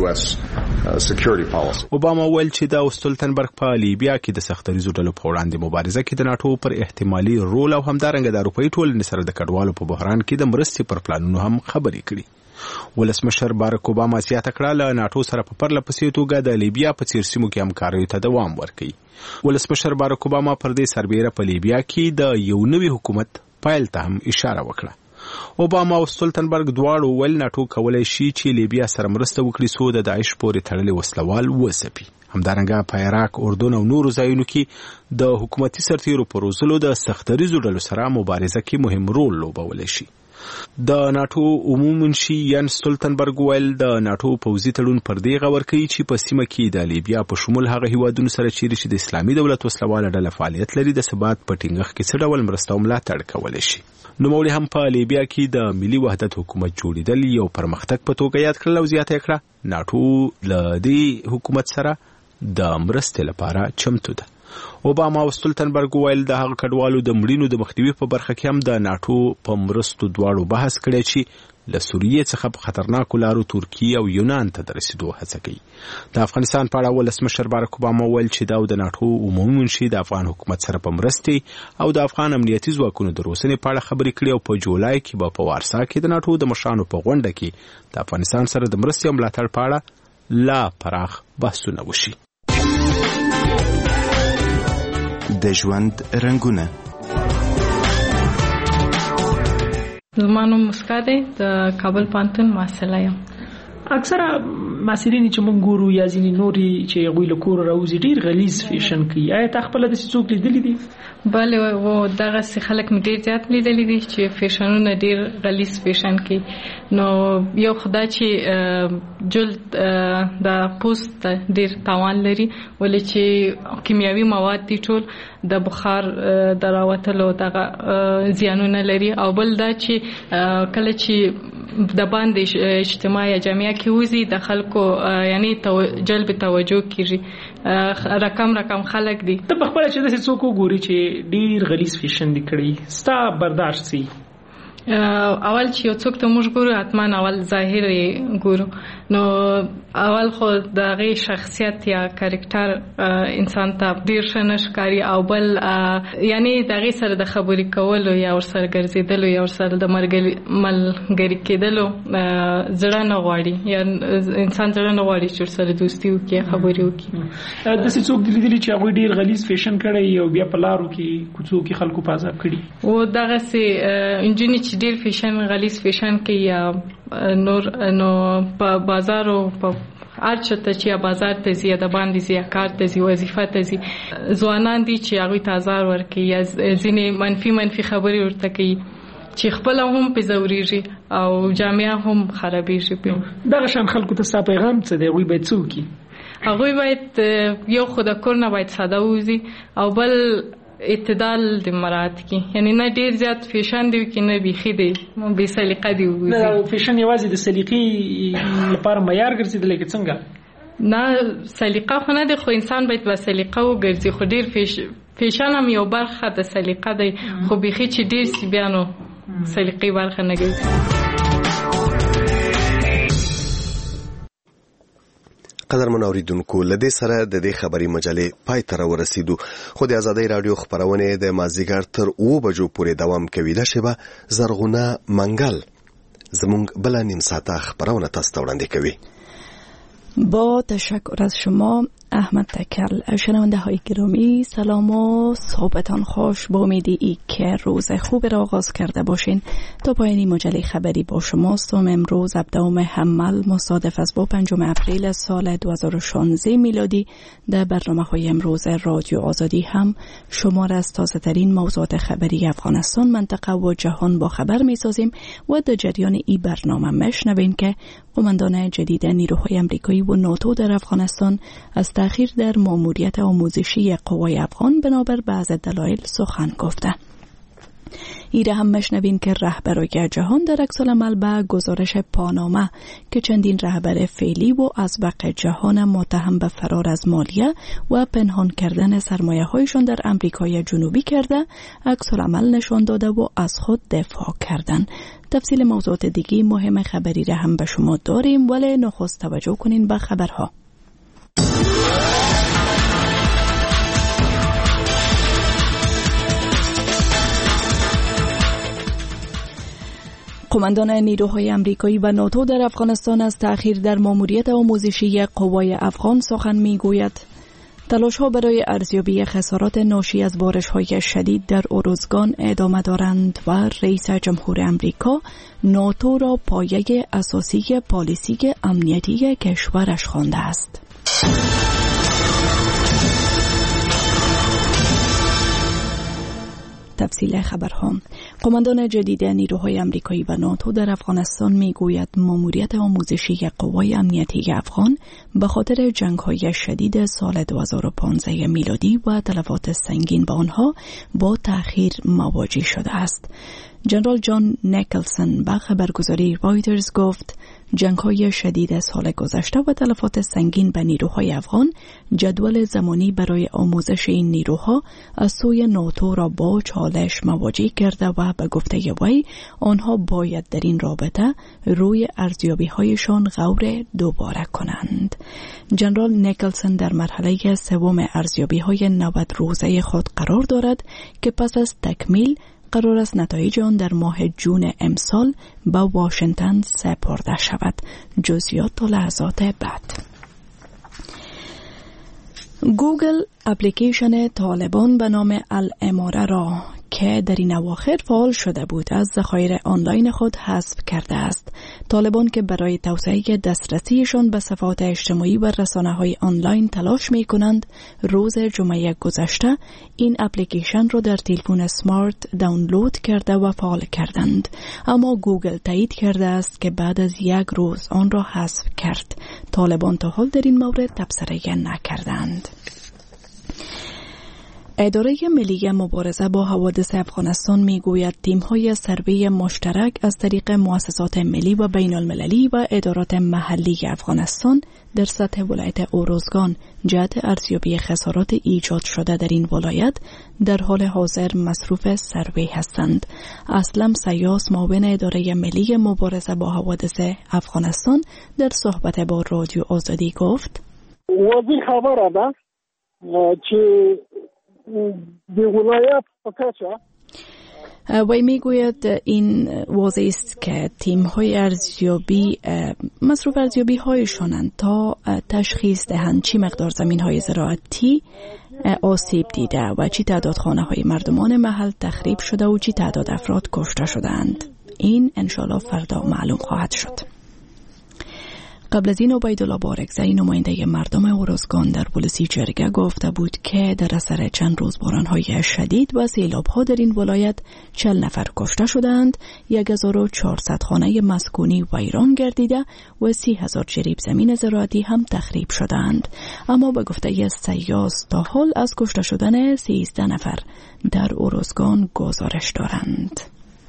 اوباما ویل چې د سټولټنبرګ په لیبیا کې د سختریزو ډلو په وړاندې مبارزه کې د ناتو پر احتمالي رول او همدارنګه د اروپایي ټولنې سره د کډوالو په بحران کې د مرستې پر پلانونو هم خبرې کړي. ولسمشر باراک اوباما زیاته کړه له ناتو سره په پرله پسې توګه د لیبیا په څیر سیمو کې همکاریو ته دوام ورکوي. ولسمشر باراک اوباما پر دې سربیره په لیبیا کې د یو نوي حکومت پیل ته هم اشاره وکړه. اوباما او سټولټنبرګ دواړو ویل ناتو کولی شي چې لیبیا سره مرسته وکړي څو د داعش پورې تړلې وسلوال وځپي. همدارنګه په عراق، اردن او نورو ځایونو کې د حکومتي سرتیرو په روزلو د سختریزو ډلو سره مبارزه کې مهم رول لوبولی شي. د ناتو عمومي منشي ینس سټولټنبرګ ویل د ناتو پوځي تړون پر دې غور کوي چې په سیمه کې د لیبیا په شمول هغه هیوادونو سره چې د اسلامي دولت وسلواله ډله فعالیت لري د ثبات په ټینګښت کې څه ډول مرسته او ملاتړ کولی شي. نوموړي هم په لیبیا کې د ملي وحدت حکومت جوړېدل یو پرمختګ په توګه یاد کړل او زیاته کړه ناتو له دې حکومت سره د مرستې لپاره چمتو ده. اوباما او سټولټنبرګ ویل د هغه کډوالو د مړینو د مخنیوي په برخه کې هم د ناتو په مرستو دواړو بحث کړی چې له سوریې څخه په خطرناکو لارو ترکیې او یونان ته د رسیدو هڅه کوي. د افغانستان په اړه ولسمشر باراک اوباما ویل چې دا د ناتو عمومي منشي د افغان حکومت سره په مرستې او د افغان امنیتي ځواکونو د روزنې په اړه خبرې کړي او په جولای کې به په وارسا کې د ناتو د مشرانو په غونډه کې د افغانستان سره د مرستې او ملاتړ په اړه لا پراخ بحثونه وشي. د ژوند رنگونه. زما نوم مسکا دی، د کابل پوهنتون محصله یم. اکثره محصلین چې موږ ګورو یا ځینې نوري چې هغوی له کوره راوځي ډېر غلیظ فیشن کوي. آیا تا خپله داسې څوک لیدلی دي؟ بله، و دغسې خلک مې ډېر زیات لیدلی دي چې فیشنونه ډېر غلیظ فیشن کوي. نو یو خدا چې جلد د پوست ډېر تاوان لري ولې چې کیمیاوي مواد دي ټول د بخار د راوتلو دغه زیانونه لري. او بل دا چې کله چې د باندې اجتماع یا جامعه کې وزي د خلکو یعنی جلب توجه کیږي. رقم خلک دي. ته په خپل چې داسې څوک وګوري چې ډیر غلیظ فیشن دی کړی ستا برداشت سي؟ اول چې یو څوک ته موږ ګورو حتما اول ظاهر یې ګورو نو اول خو د هغې شخصیت یا کاریکټر انسان ته ډېر ښه نه ښکاري او بل یعنې د هغې سره د خبرې کولو یا ورسره ګرځېدلو یا ورسره د ملګري کېدلو زړه نه غواړي یا انسان زړه نه غواړي چې ورسره دوستي وکړي خبرې وکړي. داسې څوک دي لیدلي چې هغوی ډېر غلیظ فیشن کړی او بیا په لارو کې کوڅو کې خلکو په عذاب کړي و دغسې نجونې چې ډېر فیشن غلیظ فیشن کوي یا نور نو په بازار او په هر چاته چې یا بازار ته ځي یا د باندې ځي یا کار ته ځي وظیفه ته ځي ځوانان دي چې هغوی ته ازار ورکوي یا ځینې منفي خبرې ورته کوي چې خپله هم پې ځورېږي او جامعه هم خرابېږي پې. دغه شان خلکو ته ستا پیغام څه دی؟ هغوی باید څه وکړي؟ هغوی باید یو خو د کور نه باید ساده ووځي او بل اعتدال د مراعات کی یعنی نه ډیر زیات فیشن دی کې نه بیخي دی به سلیقه دی وځي. نه فیشن یوازې د سلیقې لپاره معیار ګرځیدل کې څنګه؟ نه سلیقه خو نه دی خو انسان باید با سلیقه وګرځي خو ډیر فیشن هم یو برخه د سلیقه دی خو بیخي چې ډیر سی بیانو سلیقې برخه نه ګرځي. قدرمن اوریدونکو لدې سره د دې خبري مجلې پای ته ورسېدو خو د ازادۍ رادیو خبرونه د مازیګر تر 2 بجو پورې دوام کوي. دا شبه زرغونه منګل زموږ بل نیم ساعته خبرونه تاسو ته وړاندې کوي. با تشکر از شما احمد تکل. شنونده های گرامی سلام و صحبتان خوش. با امیدی که روز خوب را آغاز کرده باشین. تا پایانی مجله خبری با شماستم. امروز 17 حمل مصادف است با 5 اپریل سال 2016 میلادی. در برنامه های امروز رادیو آزادی هم شما را از تازه ترین موضوعات خبری افغانستان منطقه و جهان با خبر می سازیم و در جریان این برنامه مشنوین که قماندان جدید نیروهای امریکایی و ناتو در افغانستان از تأخیر در ماموریت آموزشی قوای افغان بنابر بعض دلایل سخن گفته. ایره هم مشنوین که رهبرای جهان در عکس‌العمل به گزارش پاناما که چندین رهبر فعلی و اسبق جهان متهم به فرار از مالیه و پنهان کردن سرمایه‌هایشان در آمریکای جنوبی کرده عکس‌العمل نشان داده و از خود دفاع کردند. تفصیل موضوعات دیگه مهم خبری را هم به شما داریم ولی نخست توجه کنین به خبرها. قماندان نیروهای امریکایی و ناتو در افغانستان از تأخیر در ماموریت آموزشی قوای افغان سخن می‌گوید. تلاش‌ها برای ارزیابی خسارات ناشی از بارش‌های شدید در اروزگان ادامه دارند و رئیس جمهور امریکا ناتو را پایه اساسی پالیسی امنیتی کشورش خوانده است. تفصیل خبرها. قماندان جدید نیروهای امریکایی و ناتو در افغانستان میگوید ماموریت آموزشی قوای امنیتی افغان به خاطر جنگ‌های شدید سال 2015 میلادی و تلفات سنگین به آنها با تأخیر مواجه شده است. جنرال جان نیکلسن به خبرگزاری رایترز گفت جنگ‌های شدید سال گذشته و تلفات سنگین به نیروهای افغان جدول زمانی برای آموزش این نیروها از سوی ناتو را با چالش مواجه کرده و به گفته وی آنها باید در این رابطه روی ارزیابی‌هایشان غور دوباره کنند. جنرال نیکلسن در مرحله سوم ارزیابی‌های 90 روزه خود قرار دارد که پس از تکمیل قرار است نتایج آن در ماه جون امسال به واشنگتن سپرده شود. جزئیات تا لحظات بعد. گوگل اپلیکیشن طالبان به نام الاماره را که در این اواخر فعال شده بود از ذخایر آنلاین خود حذف کرده است. طالبان که برای توسعه دسترسیشان به صفحات اجتماعی و رسانه‌های آنلاین تلاش می‌کنند، روز جمعه گذشته این اپلیکیشن را در تلفن اسمارت دانلود کرده و فعال کردند. اما گوگل تایید کرده است که بعد از یک روز آن را حذف کرد. طالبان تا حال در این مورد تبصره نکردند. اداره ملی مبارزه با حوادث افغانستان میگوید تیم‌های سروی مشترک از طریق مؤسسات ملی و بین المللی و ادارات محلی افغانستان در سطح ولایت اوروزگان جهت ارزیابی خسارات ایجاد شده در این ولایت در حال حاضر مصروف سروی هستند. اسلم سیاس معاون اداره ملی مبارزه با حوادث افغانستان در صحبت با رادیو آزادی گفت: وزیر خبره ده که د ولایت په کچه وی میگوید این واضح است که تیم‌های ارزیابی مصروف ارزیابی هایشانند تا تشخیص دهند چی مقدار زمین‌های زراعتی آسیب دیده و چی تعداد خانه‌های مردمان محل تخریب شده و چی تعداد افراد کشته شدند. این انشالله فردا معلوم خواهد شد. قبل از این عبیدالله بارکزئی نماینده مردم اوروزگان در پلیسی جرگه گفته بود که در اثر چند روز باران‌های شدید و سیلاب‌ها در این ولایت 40 نفر کشته شدند، 1400 خانه مسکونی ویران گردیده و 30,000 جریب زمین زراعتی هم تخریب شدند. اما به گفته سیاس تا حال از کشته شدن 13 نفر در اوروزگان گزارش دارند.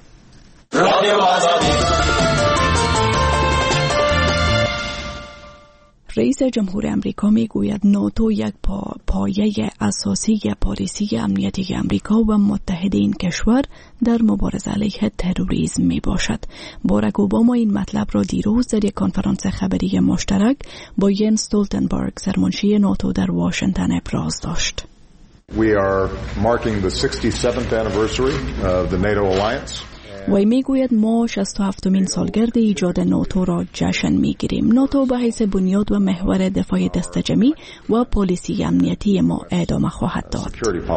رئیس جمهور امریکا میگوید ناتو یک پایه اساسی پالیسی امنیتی امریکا و متحدین کشور در مبارزه علیه تروریسم می باشد. باراک اوباما این مطلب را دیروز در یک کنفرانس خبری مشترک با ینس استولتنبرگ سرمنشی ناتو در واشنگتن ابراز داشت. We are marking the 67th anniversary of the NATO alliance. وی میگوید ما 67مین سالگرد ایجاد ناتو را جشن میگیریم. ناتو به حیث بنیاد و محور دفاع دستجمعی و پالیسی امنیتی ما ادامه خواهد داد.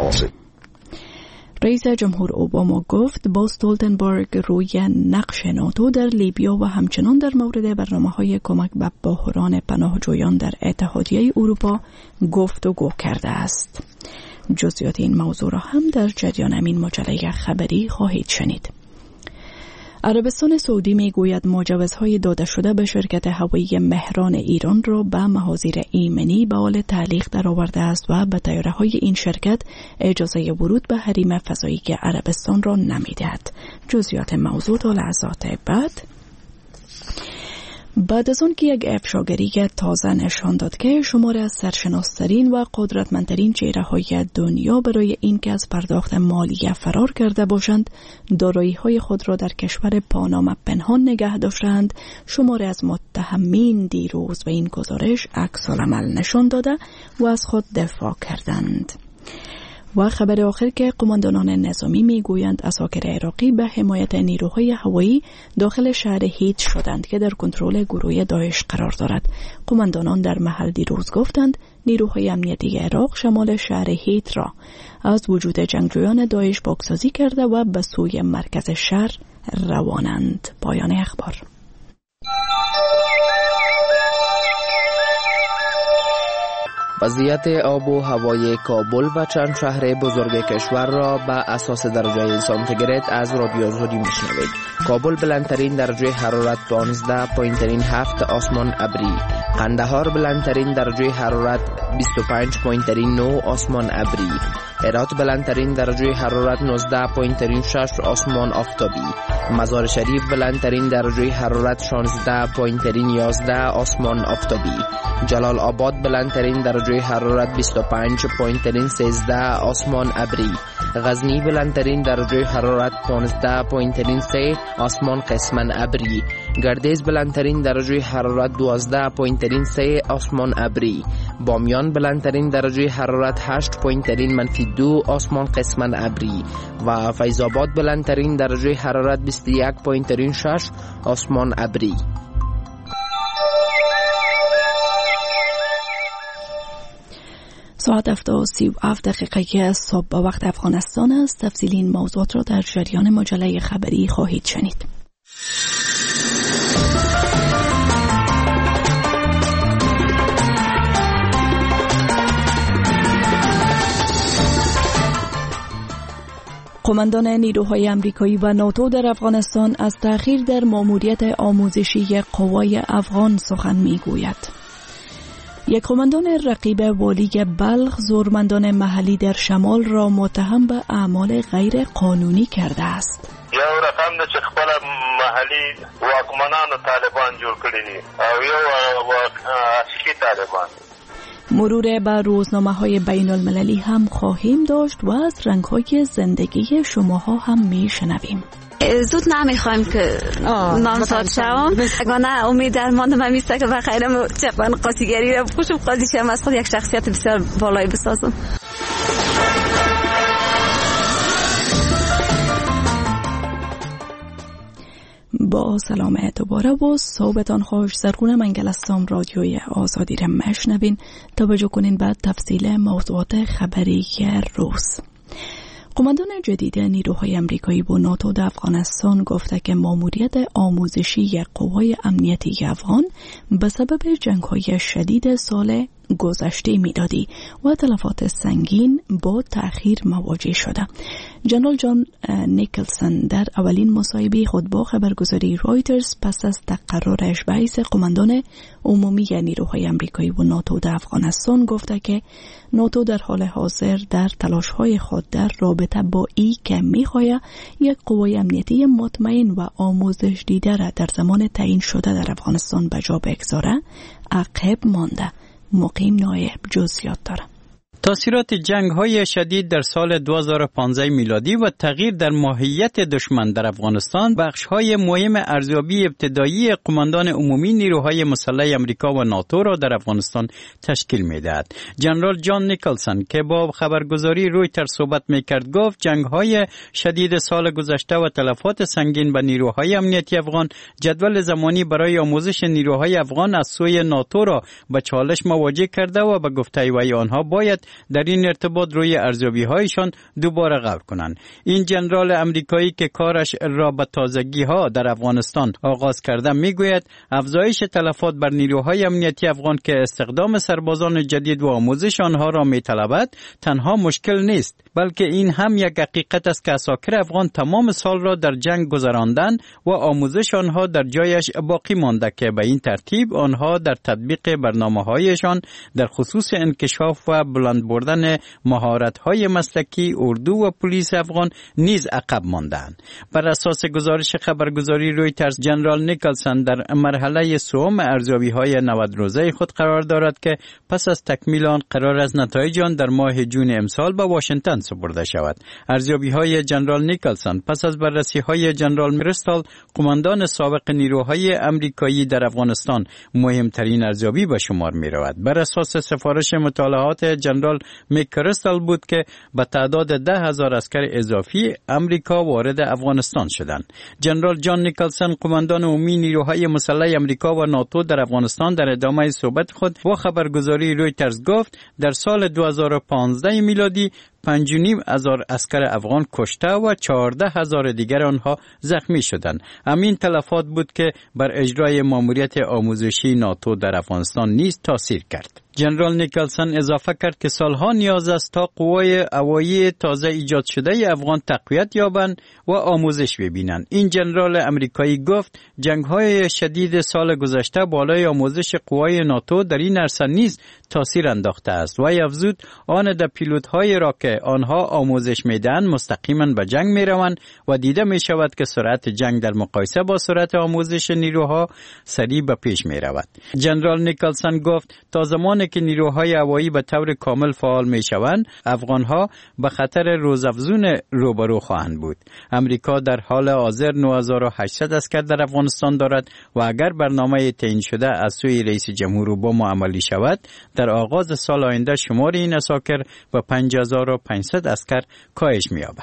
رئیس جمهور اوباما گفت با استولتنبرگ روی نقش ناتو در لیبیا و همچنان در مورد برنامه‌های کمک به بحران پناهجویان در اتحادیه اروپا گفتگو کرده است. جزئیات این موضوع را هم در جریان همین مجله خبری خواهید شنید. عربستان سعودی میگوید مجوزهای داده شده به شرکت هوایی مهران ایران را به محاذیر ایمنی به حال تعلیق درآورده است و به طیاره‌های این شرکت اجازه ورود به حریم فضایی عربستان را نمی‌دهد. جزئیات موضوع تا لحظات بعد از آن که یک افشاگری تازه نشان داد که شماری از سرشناس‌ترین و قدرتمندترین چهره‌های دنیا برای اینکه از پرداخت مالیه فرار کرده باشند دارایی‌های خود را در کشور پاناما پنهان نگه داشتند، شماری از متهمین دیروز به این گزارش عکس‌العمل نشان داده و از خود دفاع کردند. و خبر آخر که قماندانان نظامی میگویند عساکر عراقی به حمایت نیروهای هوایی داخل شهر هیت شدند که در کنترل گروه داعش قرار دارد. قماندانان در محل دیروز گفتند نیروهای امنیتی عراق شمال شهر هیت را از وجود جنگجویان داعش پاکسازی کرده و به سوی مرکز شهر روانند. پایان اخبار. وضعیت آب و هوای کابل و چند شهر بزرگ کشور را به اساس درجه سانتیگراد از رادیو آزادی میشنوید. کابل بلندترین درجه حرارت 15.7 آسمان ابری، قندهار بلندترین درجه حرارت 25.9 آسمان ابری، هرات بلندترین درجه حرارت 19.6 آسمان آفتابی، مزار شریف بلندترین درجه حرارت 16.11 آسمان آفتابی، جلال آباد بلندترین درجه حرارت 25.13 آسمان ابری، غزنی بلندترین درجه حرارت 15.3 آسمان قسماً ابری، گردیز بلندترین درجه حرارت 12.3 آسمان ابری، بامیان بلندترین درجه حرارت 8.-2 آسمان قسماً ابری و فیض آباد بلندترین درجه حرارت 21.6 آسمان ابری. ساعت 7:37 صبح به وقت افغانستان است. تفصیل این موضوعات را در جریان مجله خبری خواهید شنید. قماندان نیروهای آمریکایی و ناتو در افغانستان از تأخیر در ماموریت آموزشی قوای افغان سخن میگوید. یک قماندان رقیب والی بلخ زورمندان محلی در شمال را متهم به اعمال غیر قانونی کرده است. یو رقم د چې خپل محلي واکمنانو طالبان جوړ کړي دي او یو عسکري طالبان. مرور بر روزنامه‌های بین المللی هم خواهیم داشت و از رنگ‌های زندگی شماها هم میشنویم. زود نمیخوایم که نامزد شوم. اگه امید درماندم میسته که بخیر چپن قاضیگری رو خوشم قاضی شم، از خود یک شخصیت بسیار بالایی بسازم. با سلام دوباره و صحبتان خوش. زرگونه منگل هستم. رادیوی آزادی را مشنوین. توجه کنین به تفصیل موضوعات خبری روز. قماندان جدید نیروهای امریکایی و ناتو در افغانستان گفته که ماموریت آموزشی قوای امنیتی افغان به سبب جنگ‌های شدید سال گذشته میلادی و تلفات سنگین با تأخیر مواجه شده. جنرال جان نیکلسن در اولین مصاحبه خود با خبرگزاری رایترز پس از تقررش به حیث قماندان عمومی نیروهای امریکایی و ناتو در افغانستان گفته که ناتو در حال حاضر در تلاش‌های خود در رابطه با ای که می‌خواهد یک قوای امنیتی مطمئن و آموزش دیده را در زمان تعیین شده در افغانستان به جا بگذاره عقب مانده. مقیم نایب جزئیات داره. تاثیرات جنگ‌های شدید در سال 2015 میلادی و تغییر در ماهیت دشمن در افغانستان بخش‌های مهم ارزیابی ابتدایی قماندان عمومی نیروهای مسلح آمریکا و ناتو را در افغانستان تشکیل می‌دهد. جنرال جان نیکلسن که با خبرگزاری رویترز صحبت می‌کرد گفت جنگ‌های شدید سال گذشته و تلفات سنگین به نیروهای امنیتی افغان جدول زمانی برای آموزش نیروهای افغان از سوی ناتو را به چالش مواجه کرده و به گفته وی آنها باید در این ارتباط روی ارزیابی‌هایشان دوباره غور کنند. این جنرال امریکایی که کارش را به تازگی‌ها در افغانستان آغاز کرده میگوید افزایش تلفات بر نیروهای امنیتی افغان که استخدام سربازان جدید و آموزش آنها را می‌طلبد تنها مشکل نیست، بلکه این هم یک حقیقت است که عساکر افغان تمام سال را در جنگ گذراندند و آموزش آنها در جایش باقی مانده که به این ترتیب آنها در تطبیق برنامه‌هایشان در خصوص انکشاف و بلند بردن مهارت‌های مسلکی اردو و پلیس افغان نیز عقب ماندند. بر اساس گزارش خبرگزاری رویترز جنرال نیکلسن در مرحله سوم ارزیابی‌های 90 روزه خود قرار دارد که پس از تکمیل آن قرار است نتایج آن در ماه جون امسال به واشنگتن سپرده شود. ارزیابی‌های جنرال نیکلسن پس از بررسی‌های جنرال کریستال قماندان سابق نیروهای امریکایی در افغانستان مهمترین ارزیابی به شمار می‌رود. بر اساس سفارش مطالعات جنرال کریستال بود که به تعداد 10,000 عسکر اضافی امریکا وارد افغانستان شدند. جنرال جان نیکلسن قماندان عمومی نیروهای مسلح امریکا و ناتو در افغانستان در ادامه صحبت خود با خبرگزاری رویترز گفت در سال 2015 میلادی 5,500 عسکر افغان کشته و 14,000 دیگر آنها زخمی شدند. همین تلفات بود که بر اجرای ماموریت آموزشی ناتو در افغانستان نیز تاثیر کرد. جنرال نیکلسن اضافه کرد که سالها نیاز است تا قوای هوایی تازه ایجاد شده افغان تقویت یابند و آموزش ببینند. این جنرال امریکایی گفت جنگ‌های شدید سال گذشته بالای آموزش قوای ناتو در این عرصه نیز تاثیر انداخته است و افزود آن در پیلوت‌های را که آنها آموزش میدن مستقیما به جنگ میروند و دیده می شود که سرعت جنگ در مقایسه با سرعت آموزش نیروها سریع به پیش می رود. جنرال نیکلسن گفت تا زمانی که نیروهای هوایی به طور کامل فعال می شوند افغانها به خطر روزافزون روبرو خواهند بود. امریکا در حال حاضر 9800 عسکر در افغانستان دارد و اگر برنامه تعیین شده از سوی رئیس جمهور اوباما عملی شود در آغاز سال آینده شمار این عساکر به 5500 عسکر کاهش می‌یابد.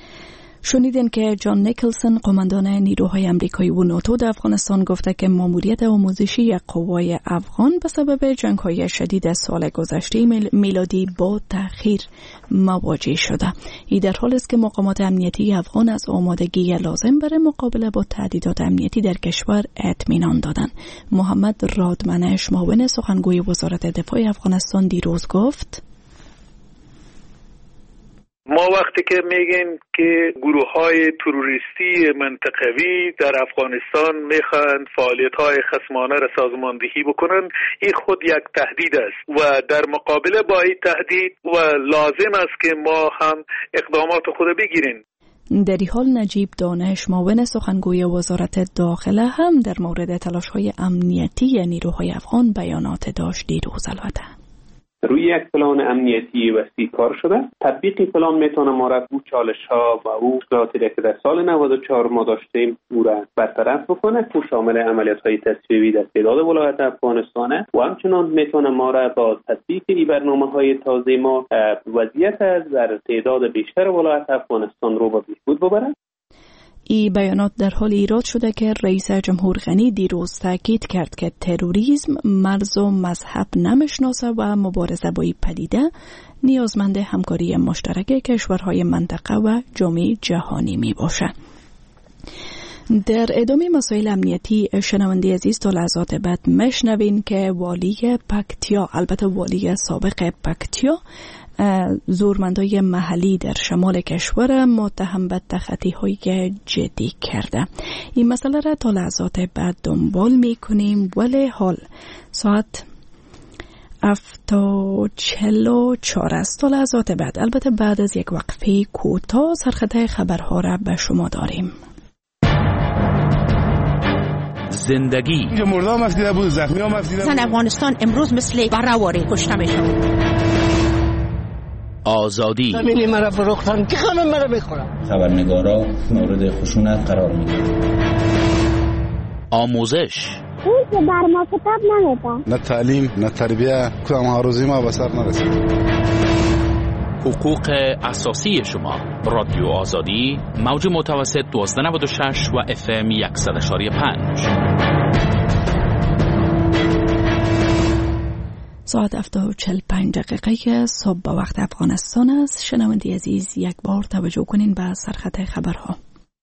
شنیدین که جان نیکلسن قماندان نیروهای امریکایی و ناتو در افغانستان گفته که ماموریت آموزشی قوای افغان به سبب جنگ‌های شدید سال گذشته میلادی با تأخیر مواجه شده. این در حالی است که مقامات امنیتی افغان از آمادگی لازم برای مقابله با تهدیدات امنیتی در کشور اطمینان دادند. محمد رادمنش معاون سخنگوی وزارت دفاع افغانستان دیروز گفت ما وقتی که میگیم که گروه‌های تروریستی منطقوی در افغانستان میخوان فعالیت‌های خصمانه را سازماندهی بکنن، این خود یک تهدید است و در مقابل با این تهدید و لازم است که ما هم اقدامات خود بگیریم. در این حال نجیب دانش معاون سخنگوی وزارت داخله هم در مورد تلاش‌های امنیتی نیروهای افغان بیانات داشت دیروز. البته روی یک پلان امنیتی وسیع کار شده. تطبیق پلان میتونه ما را او چالش‌ها و او مشکلاتی که در سال 94 ما داشتیم او را برطرف بکنه، که شامل عملیات‌های تصفیه‌ای در تعداد ولایت افغانستان و همچنان میتونه ما را با تطبیق این برنامه‌های تازه ما وضعیت در تعداد بیشتر ولایت افغانستان رو به بهبود ببره. این بیانات در حال ایراد شده که رئیس جمهور غنی دیروز تاکید کرد که تروریسم مرز و مذهب نمیشناسه و مبارزه با این پدیده نیازمند همکاری مشترک کشورهای منطقه و جامعه جهانی می باشه. در ادامه مسائل امنیتی شنونده عزیز تا لحظات بعد مشنوین که والی پکتیا، البته والی سابق پکتیا، زورمندای محلی در شمال کشور متهم به تخطی‌های جدی کرده. این مسئله را تا لحظات بعد دنبال می‌کنیم، ولی حال ساعت 7:44 است. تا لحظات بعد، البته بعد از یک وقفه کوتاه، سرخط خبرها را به شما داریم. زندگی اینجا مردا مفتیده بود، زخمی ها مفتیده بود. زن افغانستان امروز مثل برآوری کشته میشود. آزادی زمینی مرا فروختن که خانم مرا بخورم. خبرنگارا مورد خشونت قرار میگیرن. آموزش اون که بر ما کتاب نمیده. نه تعلیم نه تربیه، کدام هاروزی ما به سر نرسید. حقوق اساسی شما. رادیو آزادی، موج متوسط 1296 و FM 100.5. ساعت 7:45 صبح به وقت افغانستان است. شنونده عزیز، یک بار توجه کنین به سرخط خبرها.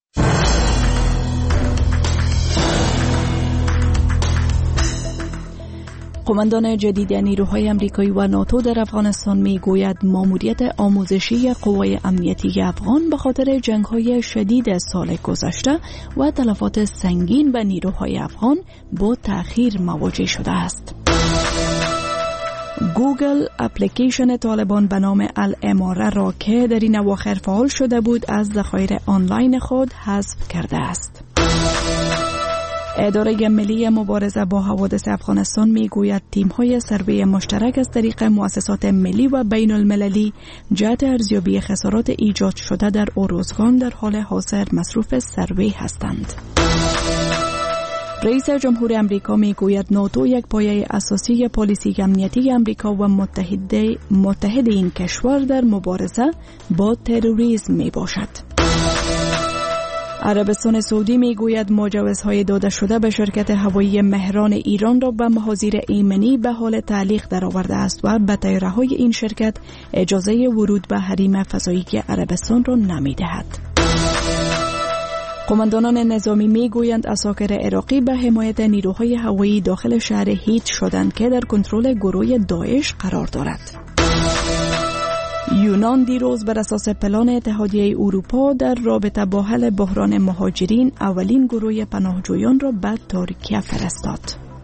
قماندان جدید نیروهای آمریکایی و ناتو در افغانستان میگوید ماموریت آموزشی قوای امنیتی افغان به خاطر جنگ‌های شدید سال گذشته و تلفات سنگین به نیروهای افغان با تأخیر مواجه شده است. گوگل اپلیکیشن طالبان به نام الاماره را که در این اواخر فعال شده بود از ذخایر آنلاین خود حذف کرده است. اداره ملی مبارزه با حوادث افغانستان میگوید تیم‌های سروی مشترک از طریق مؤسسات ملی و بین المللی جهت ارزیابی خسارات ایجاد شده در اوروزگان در حال حاضر مصروف سروی هستند. رئیس جمهور امریکا میگوید ناتو یک پایه اساسی پالیسی امنیتی امریکا و متحد این کشور در مبارزه با تروریسم می باشد. عربستان سعودی میگوید مجوزهای داده شده به شرکت هوایی مهران ایران را به محاذیر ایمنی به حال تعلیق درآورده است و به طیاره‌های این شرکت اجازه ورود به حریم فضایی عربستان را نمی‌دهد. قماندانان نظامی میگویند عساکر عراقی به حمایت نیروهای هوایی داخل شهر هیت شدند که در کنترل گروه داعش قرار دارد. یونان دیروز بر اساس پلان اتحادیه اروپا در رابطه با حل بحران مهاجرین اولین گروه پناهجویان را به ترکیه فرستاد.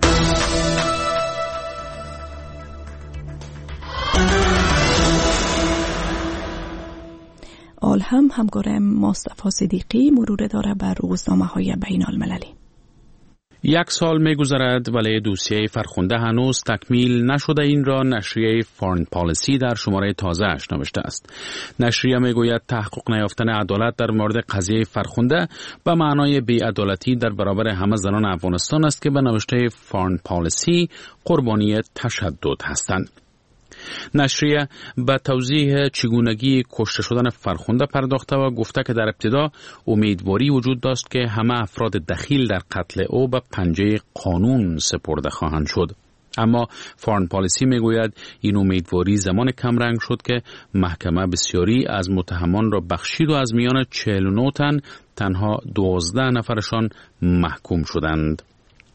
آل هم همکارم مصطفی صدیقی مرور داره بر روزنامه‌های بین المللی. یک سال می‌گذرد ولی دوسیه فرخنده هنوز تکمیل نشده. این را نشریه فارن پالیسی در شماره تازه‌اش نوشته است. نشریه میگوید تحقق نیافتن عدالت در مورد قضیه فرخنده به معنای بی‌عدالتی در برابر همه زنان افغانستان است که به نوشته فارن پالیسی قربانی تشدد هستند. نشریه به توضیح چگونگی کشته شدن فرخنده پرداخته و گفته که در ابتدا امیدواری وجود داشت که همه افراد دخیل در قتل او به پنجه قانون سپرده خواهند شد. اما فارن پالیسی میگوید این امیدواری زمان کمرنگ شد که محکمه بسیاری از متهمان را بخشید و از میان 49 تن تنها 12 نفرشان محکوم شدند.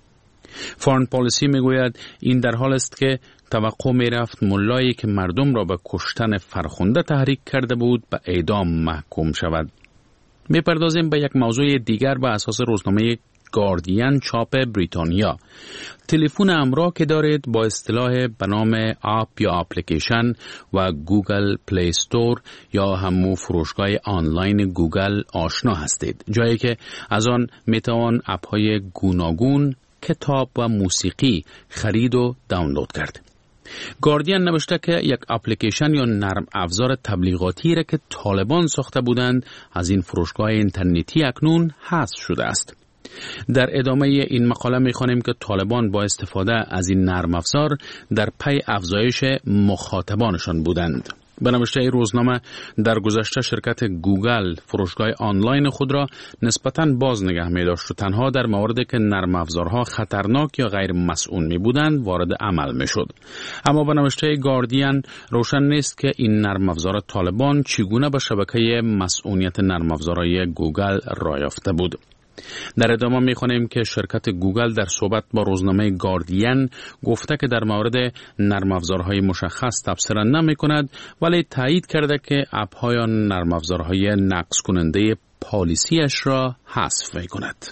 فارن پالیسی میگوید این در حال است که توقع میرفت ملایی که مردم را به کشتن فرخنده تحریک کرده بود به اعدام محکوم شود. میپردازیم به یک موضوع دیگر به اساس روزنامه گاردین چاپ بریتانیا. تلفن همراه که دارید با اصطلاح به نام اپ یا اپلیکیشن و گوگل پلی استور یا همو فروشگاه آنلاین گوگل آشنا هستید، جایی که از آن میتوان اپ های گوناگون کتاب و موسیقی خرید و دانلود کرد. گاردین نوشته که یک اپلیکیشن یا نرم افزار تبلیغاتی را که طالبان ساخته بودند از این فروشگاه اینترنتی اکنون حذف شده است. در ادامه این مقاله می‌خوانیم که طالبان با استفاده از این نرم افزار در پی افزایش مخاطبانشان بودند. به نوشته روزنامه در گذشته شرکت گوگل فروشگاه آنلاین خود را نسبتاً باز نگه می‌داشت و تنها در مواردی که نرم افزارها خطرناک یا غیر مسئول می‌بودند وارد عمل می‌شد. اما به نوشته گاردین روشن نیست که این نرم افزار طالبان چگونه به شبکه مسئولیت نرم افزارهای گوگل راه یافته بود. در ادامه می‌خوانیم که شرکت گوگل در صحبت با روزنامه گاردین گفته که در مورد نرم افزارهای مشخص تبصره نمی‌کند، ولی تایید کرده که اپ‌های آن نرم افزارهای نقض کننده پالیسیش را حذف می‌کند.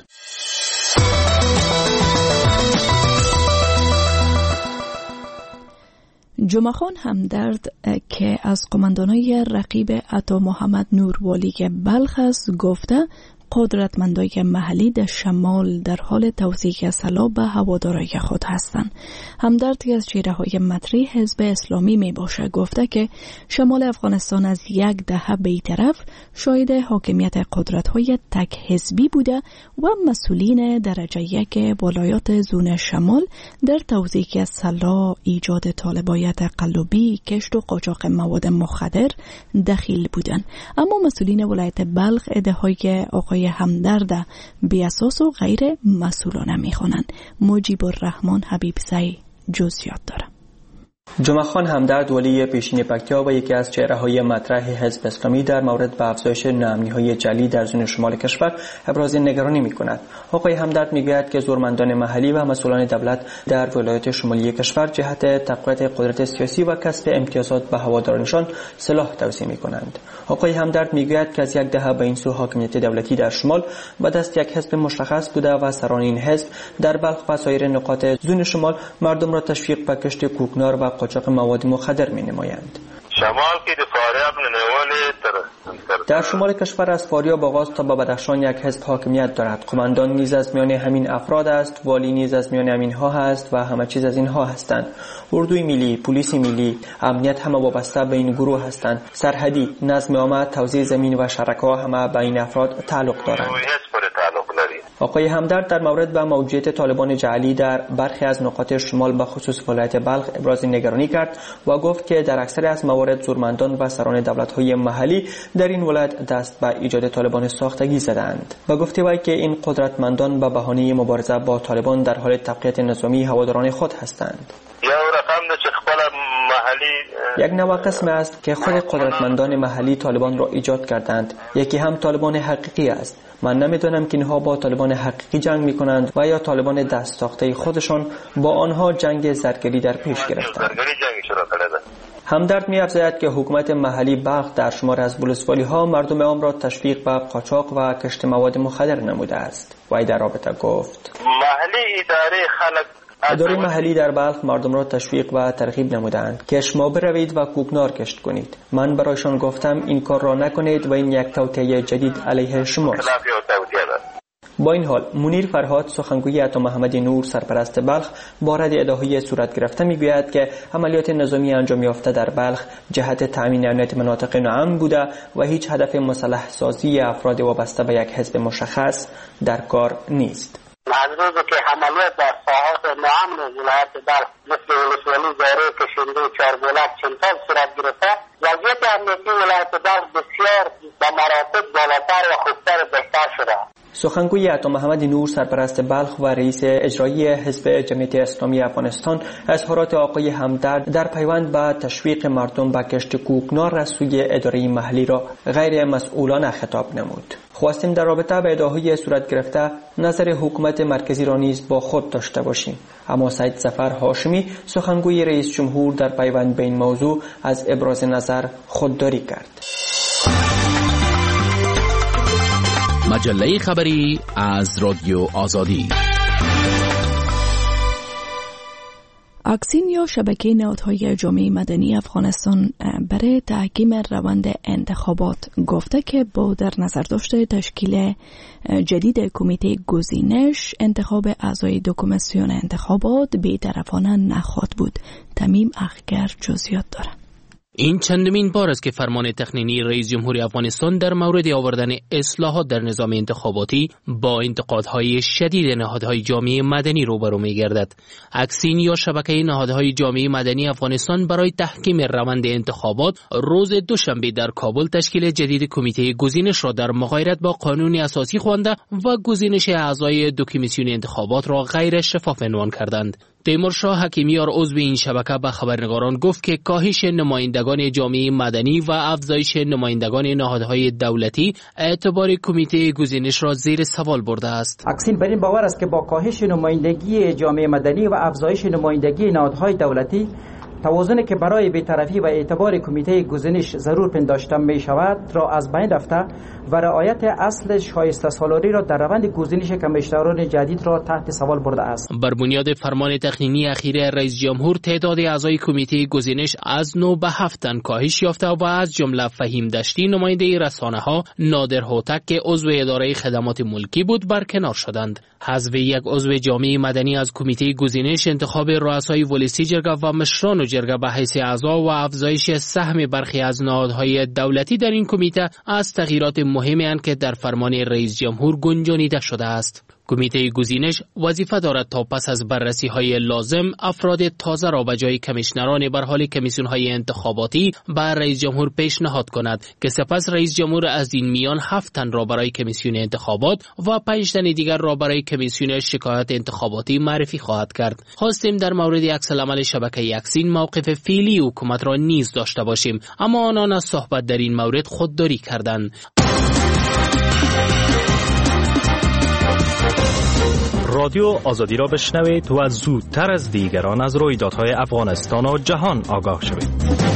جمعه خان همدرد که از قماندانای رقیب عطا محمد نوروالی بلخ است گفته قدرتمندای محلی در شمال در حال توزیع سلاح به هوادارای خود هستند. همدرد از چهره‌های مطرح حزب اسلامی می باشه گفته که شمال افغانستان از یک دهه بی‌طرف شاهد حاکمیت قدرت‌های تک حزبی بوده و مسئولین درجه یک ولایات زون شمال در توزیع سلاح، ایجاد طالبایت قلبی، کشت و قاچاق مواد مخدر دخیل بودند. اما مسئولین ولایت بلخ ادعای آقای همدرد بی اساس و غیر مسئولانه می‌خوانند. مجیب الرحمن حبیبزی جزئیات دارد. جمعه خان همدرد ولی پیشین پکتیا و یکی از چهره‌های مطرح حزب اسلامی در مورد به افزایش ناامنی‌های جلی در زون شمال کشور ابراز نگرانی می‌کند. آقای همدرد می‌گوید که زورمندان محلی و مسئولان دولت در ولایات شمالی کشور جهت تقویت قدرت سیاسی و کسب امتیازات به هوادارانشان سلاح توزیع می‌کنند. آقای همدرد می‌گوید که از یک دهه به این سو حاکمیت دولتی در شمال به دست یک حزب مشخص بوده و سران این حزب در بلخ و سایر نقاط زون شمال مردم را تشویق به کشت کوکنار و قاچاق مواد مخدر می‌نمایند. در شمال کشور از فاریاب آغاز تا به بدخشان یک حزب حاکمیت دارد. قماندان نیز از میان همین افراد است، والی نیز از میان همینها هست و همه چیز از اینها هستند. اردوی ملی، پلیس ملی، امنیت همه وابسته به این گروه هستند. سرحدی، نظم عامه، توزیع زمین و شرکا همه به این افراد تعلق دارند. آقای همدرد در مورد به موجودیت طالبان جعلی در برخی از نقاط شمال به خصوص ولایت بلخ ابراز نگرانی کرد و گفت که در اکثر از موارد زورمندان و سران دولت‌های محلی در این ولایت دست به ایجاد طالبان ساختگی زدند و گفته وی که این قدرتمندان به بهانه مبارزه با طالبان در حال تقویت نظامی هواداران خود هستند. یک نوع قسم است که خود قدرتمندان محلی طالبان را ایجاد کردند. یکی هم طالبان حقیقی است. من نمیدونم که اینها با طالبان حقیقی جنگ میکنند و یا طالبان دست ساخته خودشان با آنها جنگ زرگری در پیش گرفتند. همدرد می‌افزاید که حکومت محلی بلخ در شمار از ولسوالی ها مردم عام را تشویق به قاچاق و کشت مواد مخدر نموده است. وی در رابطه گفت اداره محلی در بلخ مردم را تشویق و ترغیب نمودند که شما بروید و کوکنار کشت کنید. من برایشان گفتم این کار را نکنید و این یک توطئه جدید علیه شماست. با این حال منیر فرهاد سخنگوی عطا محمد نور سرپرست بلخ با رد ادعاهای صورت گرفته میگوید که عملیات نظامی انجام یافته در بلخ جهت تامین امنیت مناطق ناامن بوده و هیچ هدف مسلح سازی افراد وابسته به یک حزب مشخص در کار نیست. از که عملیات در ساحات ناامن ولایت بلخ مثل ولسوالی زهره کشنده و چاربولک چنتال صورت گرفته، وضعیت امنیتی ولایت بلخ بسیار به مراتب بالاتر و خوبتر بهتر شده. سخنگوی عطا محمد نور سرپرست بلخ و رئیس اجرایی حزب جمعیت اسلامی افغانستان اظهارات آقای همدرد در پیوند به تشویق مردم به گشت کوکنار را سوی اداره محلی را غیر مسئولانه خطاب نمود. خواستیم در رابطه به ادعاهای صورت گرفته نظر حکومت مرکزی را نیز با خود داشته باشیم. اما سید ظفر هاشمی سخنگوی رئیس جمهور در پیوند به این موضوع از ابراز نظر خودداری کرد. مجله خبری از رادیو آزادی. اکسین یا شبکه نهادهای جامعه مدنی افغانستان برای تحکیم روند انتخابات گفته که با در نظر داشته تشکیل جدید کمیته گزینش انتخاب اعضای دو کمیسیون انتخابات بی‌طرفانه نخواهد بود. تمیم اخگر جزئیات دارد. این چندمین بار است که فرمان تقنینی رئیس جمهوری افغانستان در مورد آوردن اصلاحات در نظام انتخاباتی با انتقادهای شدید نهادهای جامعه مدنی روبرو می‌گردد. اکسین یا شبکه نهادهای جامعه مدنی افغانستان برای تحکیم روند انتخابات روز دوشنبه در کابل تشکیل جدید کمیته گزینش را در مغایرت با قانون اساسی خوانده و گزینش اعضای دو کمیسیون انتخابات را غیر شفاف عنوان کردند. تیمورشاه حکیمیار عضو این شبکه به خبرنگاران گفت که کاهش نمایندگان جامعه مدنی و افزایش نمایندگان نهادهای دولتی اعتبار کمیته گزینش را زیر سوال برده است. اکسین بر این باور است که با کاهش نمایندگی جامعه مدنی و افزایش نمایندگی نهادهای دولتی توازنی که برای بی‌طرفی و اعتبار کمیته گزینش ضرور پنداشته می شود را از بین رفته و رعایت اصل شایسته سالاری را در روند گزینش کمیشنران جدید را تحت سوال برده است. بر بنیاد فرمان تقنینی اخیر رئیس جمهور تعداد اعضای کمیته گزینش از 9 به 7 تن کاهش یافته و از جمله فهیم دشتی نماینده رسانه‌ها، نادر هوتک که عضو اداره خدمات ملکی بود برکنار شدند. حذف یک عضو جامعه مدنی از کمیته گزینش انتخاب رؤسای ولسی جرگه و مشران جرگه به حیث اعضا و افزایش سهم برخی از نهادهای دولتی در این کمیته از تغییرات مهمی اند که در فرمان رئیس جمهور گنجانیده شده است. کمیته گزینش وظیفه دارد تا پس از بررسی‌های لازم افراد تازه را به جای کمیشنران بر حال کمیسیون‌های انتخاباتی به رئیس جمهور پیشنهاد کند که سپس رئیس جمهور از این میان 7 تن را برای کمیسیون انتخابات و 5 تن دیگر را برای کمیسیون شکایات انتخاباتی معرفی خواهد کرد. خواستیم در مورد عکس‌العمل شبکه اکسین موقف فعلی حکومت را نیز داشته باشیم، اما آنان از صحبت در این مورد خودداری کردند. رادیو آزادی را بشنوید و زودتر از دیگران از رویدادهای افغانستان و جهان آگاه شوید.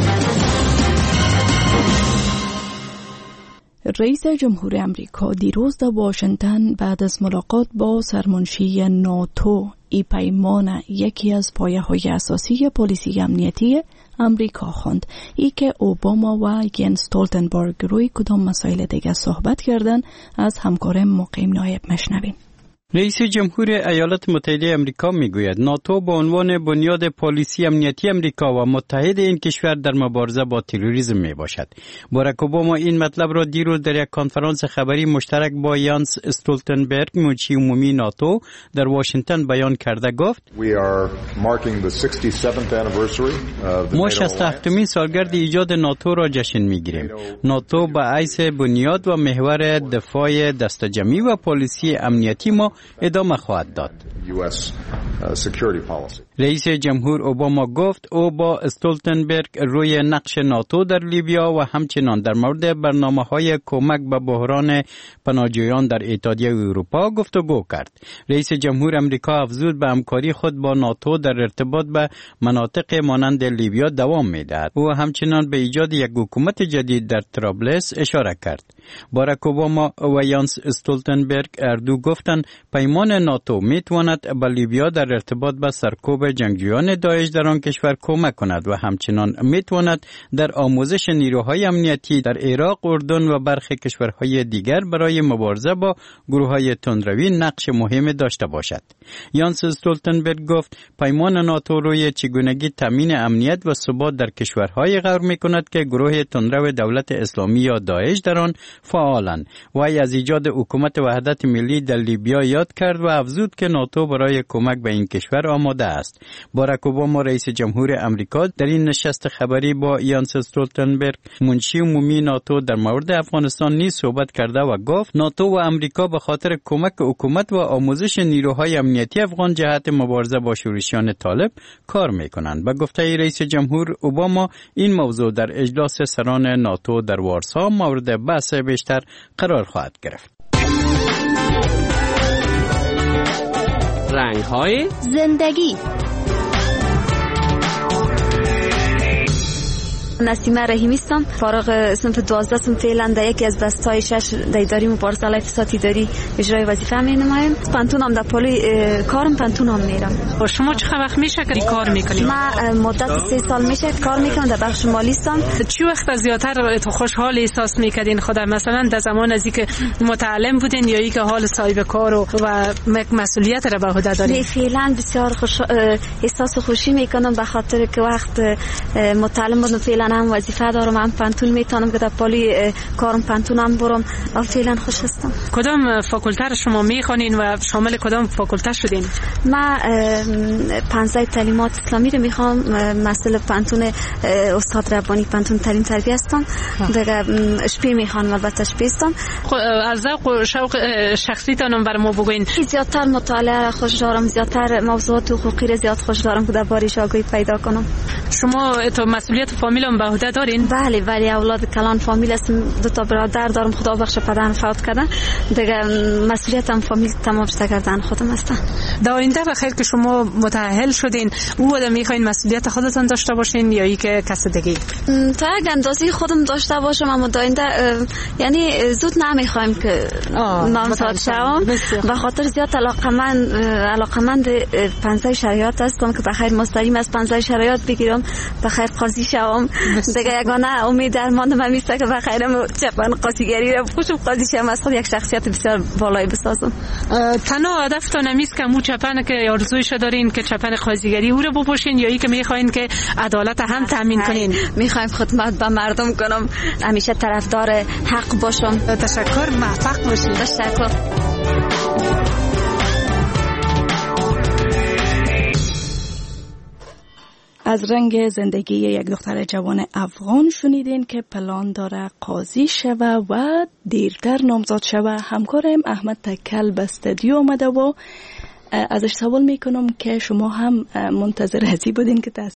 رئیس جمهور امریکا دیروز در واشنگتن بعد از ملاقات با سرمنشی ناتو ای پیمان یکی از پایه‌های اساسی پالیسی امنیتی امریکا خواند. ای که اوباما و ین استولتنبرگ روی کدام مسائل دیگر صحبت کردن از همکار مقیم نایب مشنویم. رئیس جمهور ایالات متحده امریکا میگوید ناتو به عنوان بنیاد پالیسی امنیتی امریکا و متحد این کشور در مبارزه با تروریسم می باشد. باراک اوباما این مطلب را دیروز در یک کنفرانس خبری مشترک با یانس استولتنبرگ مجری عمومی ناتو در واشنگتن بیان کرده گفت: ما 67مین سالگرد ایجاد ناتو را جشن میگیریم. ناتو به حیث بنیاد و محور دفاع دسته‌جمعی و پالیسی امنیتی ما ادامه خواهد داد. رئیس جمهور اوباما گفت او با استولتنبرگ روی نقش ناتو در لیبیا و همچنان در مورد برنامه‌های کمک به بحران پناهجویان در اتحادیه اروپا گفتگو کرد. رئیس جمهور امریکا افزود به همکاری خود با ناتو در ارتباط به مناطق مانند لیبیا دوام می‌دهد. او همچنان به ایجاد یک حکومت جدید در طرابلس اشاره کرد. باراک اوباما و یانس استولتنبرگ اردو گفتند پیمان ناتو میتواند به لیبیا در ارتباط با سرکوب جنگجویان داعش در آن کشور کمک کند و همچنان میتواند در آموزش نیروهای امنیتی در عراق، اردن و برخی کشورهای دیگر برای مبارزه با گروه‌های تندروی نقش مهمی داشته باشد. یانس استولتنبرگ گفت پیمان ناتو روی چگونگی تامین امنیت و ثبات در کشورهای غور میکند که گروه تندرو دولت اسلامی یا داعش در آن فعالند. و از ایجاد حکومت وحدت ملی در لیبیا یاد کرد و افزود که ناتو ناتو برای کمک به این کشور آماده است. باراک اوباما رئیس جمهور امریکا در این نشست خبری با یانس استولتنبرگ منشی عمومی ناتو در مورد افغانستان نیز صحبت کرده و گفت ناتو و امریکا به خاطر کمک حکومت و آموزش نیروهای امنیتی افغان جهت مبارزه با شورشیان طالب کار می‌کنند. به گفته رئیس جمهور اوباما این موضوع در اجلاس سران ناتو در وارسا مورد بحث بیشتر قرار خواهد گرفت. رنگ‌های زندگی. نسیمه رحیمی هستم، فارغ صنف 12 سم فعلا در یکی از بستای 6 در اداره مبارزه علیه فساد اداری اجرای وظیفه می‌نمایم. پنتونم در پالی کارم پنتونم میرم. شما چه وقت میشه که کار میکنید؟ من مدت 3 سال میشه کار میکنم در بخش مالی هستم. چه وقت زیاتر تو خوشحال احساس میکردین خدا مثلا در زمان از اینکه متعلم بودین یا اینکه حال صاحب کار و مسئولیت را به عهده دارین؟ فعلا بسیار احساس خوشی میکنم به خاطر که وقت متعلم بودم فعلا هم وظیفه دارم، هم پنتون میتونم که در پالی کارم پنتونم برم و فعلا خوش هستم. کدام فاکولته شما میخوانین و شامل کدام فاکولته شدین؟ من 15 تعلیمات اسلامی رو میخوام، مسئله پنتون استاد ربانی پنتون تعلیم تربیت هستم. دیگه اشپی میخوام، البته اشپی هستم. از ذوق و شوق شخصیتونم بر ما بگوین. زیادتر مطالعه خوش دارم، زیادتر موضوعات حقوقی رو زیاد خوش دارم که در بارش آگاهی پیدا کنم. شما تو مسئولیت فامیل هم به عهده دارین؟ بله ولی اولاد کلان فامیل هستم، 2 برادر دارم، خدا بخش پدرم فوت کردن. دیگه مسئولیتم فامیل تمام کردن خودم هستن. در آینده بخیر که شما متأهل شدین او آدم میخواین مسئولیت خودتون داشته باشین یا ای که کس دیگه؟ تا یک اندازه خودم داشته باشم، اما در آینده یعنی زود نمیخوایم که نامزد شوم، به خاطر زیاد علاقمند 15 شرایط هستم که بخیر مستقیم از 15 شرایط بگیرم، بخیر قاضی شوم. دیگه یگانه امید درماندم همیشه که بخیرم چپن قاضیگری رو خوشم قاضی شوم، از خود یک شخصیت بسیار بالایی بسازم. تنها هدفتون همیست که مو چپن که آرزویش دارین که چپن قاضیگری او رو بپوشین یا ای که میخواین که عدالت هم تامین کنین؟ میخوایم خدمت به مردم کنم، همیشه طرفدار حق باشم. تشکر، موفق باشید. تشکر. از رنگ زندگی یک دختر جوان افغان شنیدین که پلان داره قاضی شوه و دیرتر نامزد شوه. همکارم احمد تکل به استودیو آمده و ازش سوال میکنم که شما هم منتظر هستی بودین که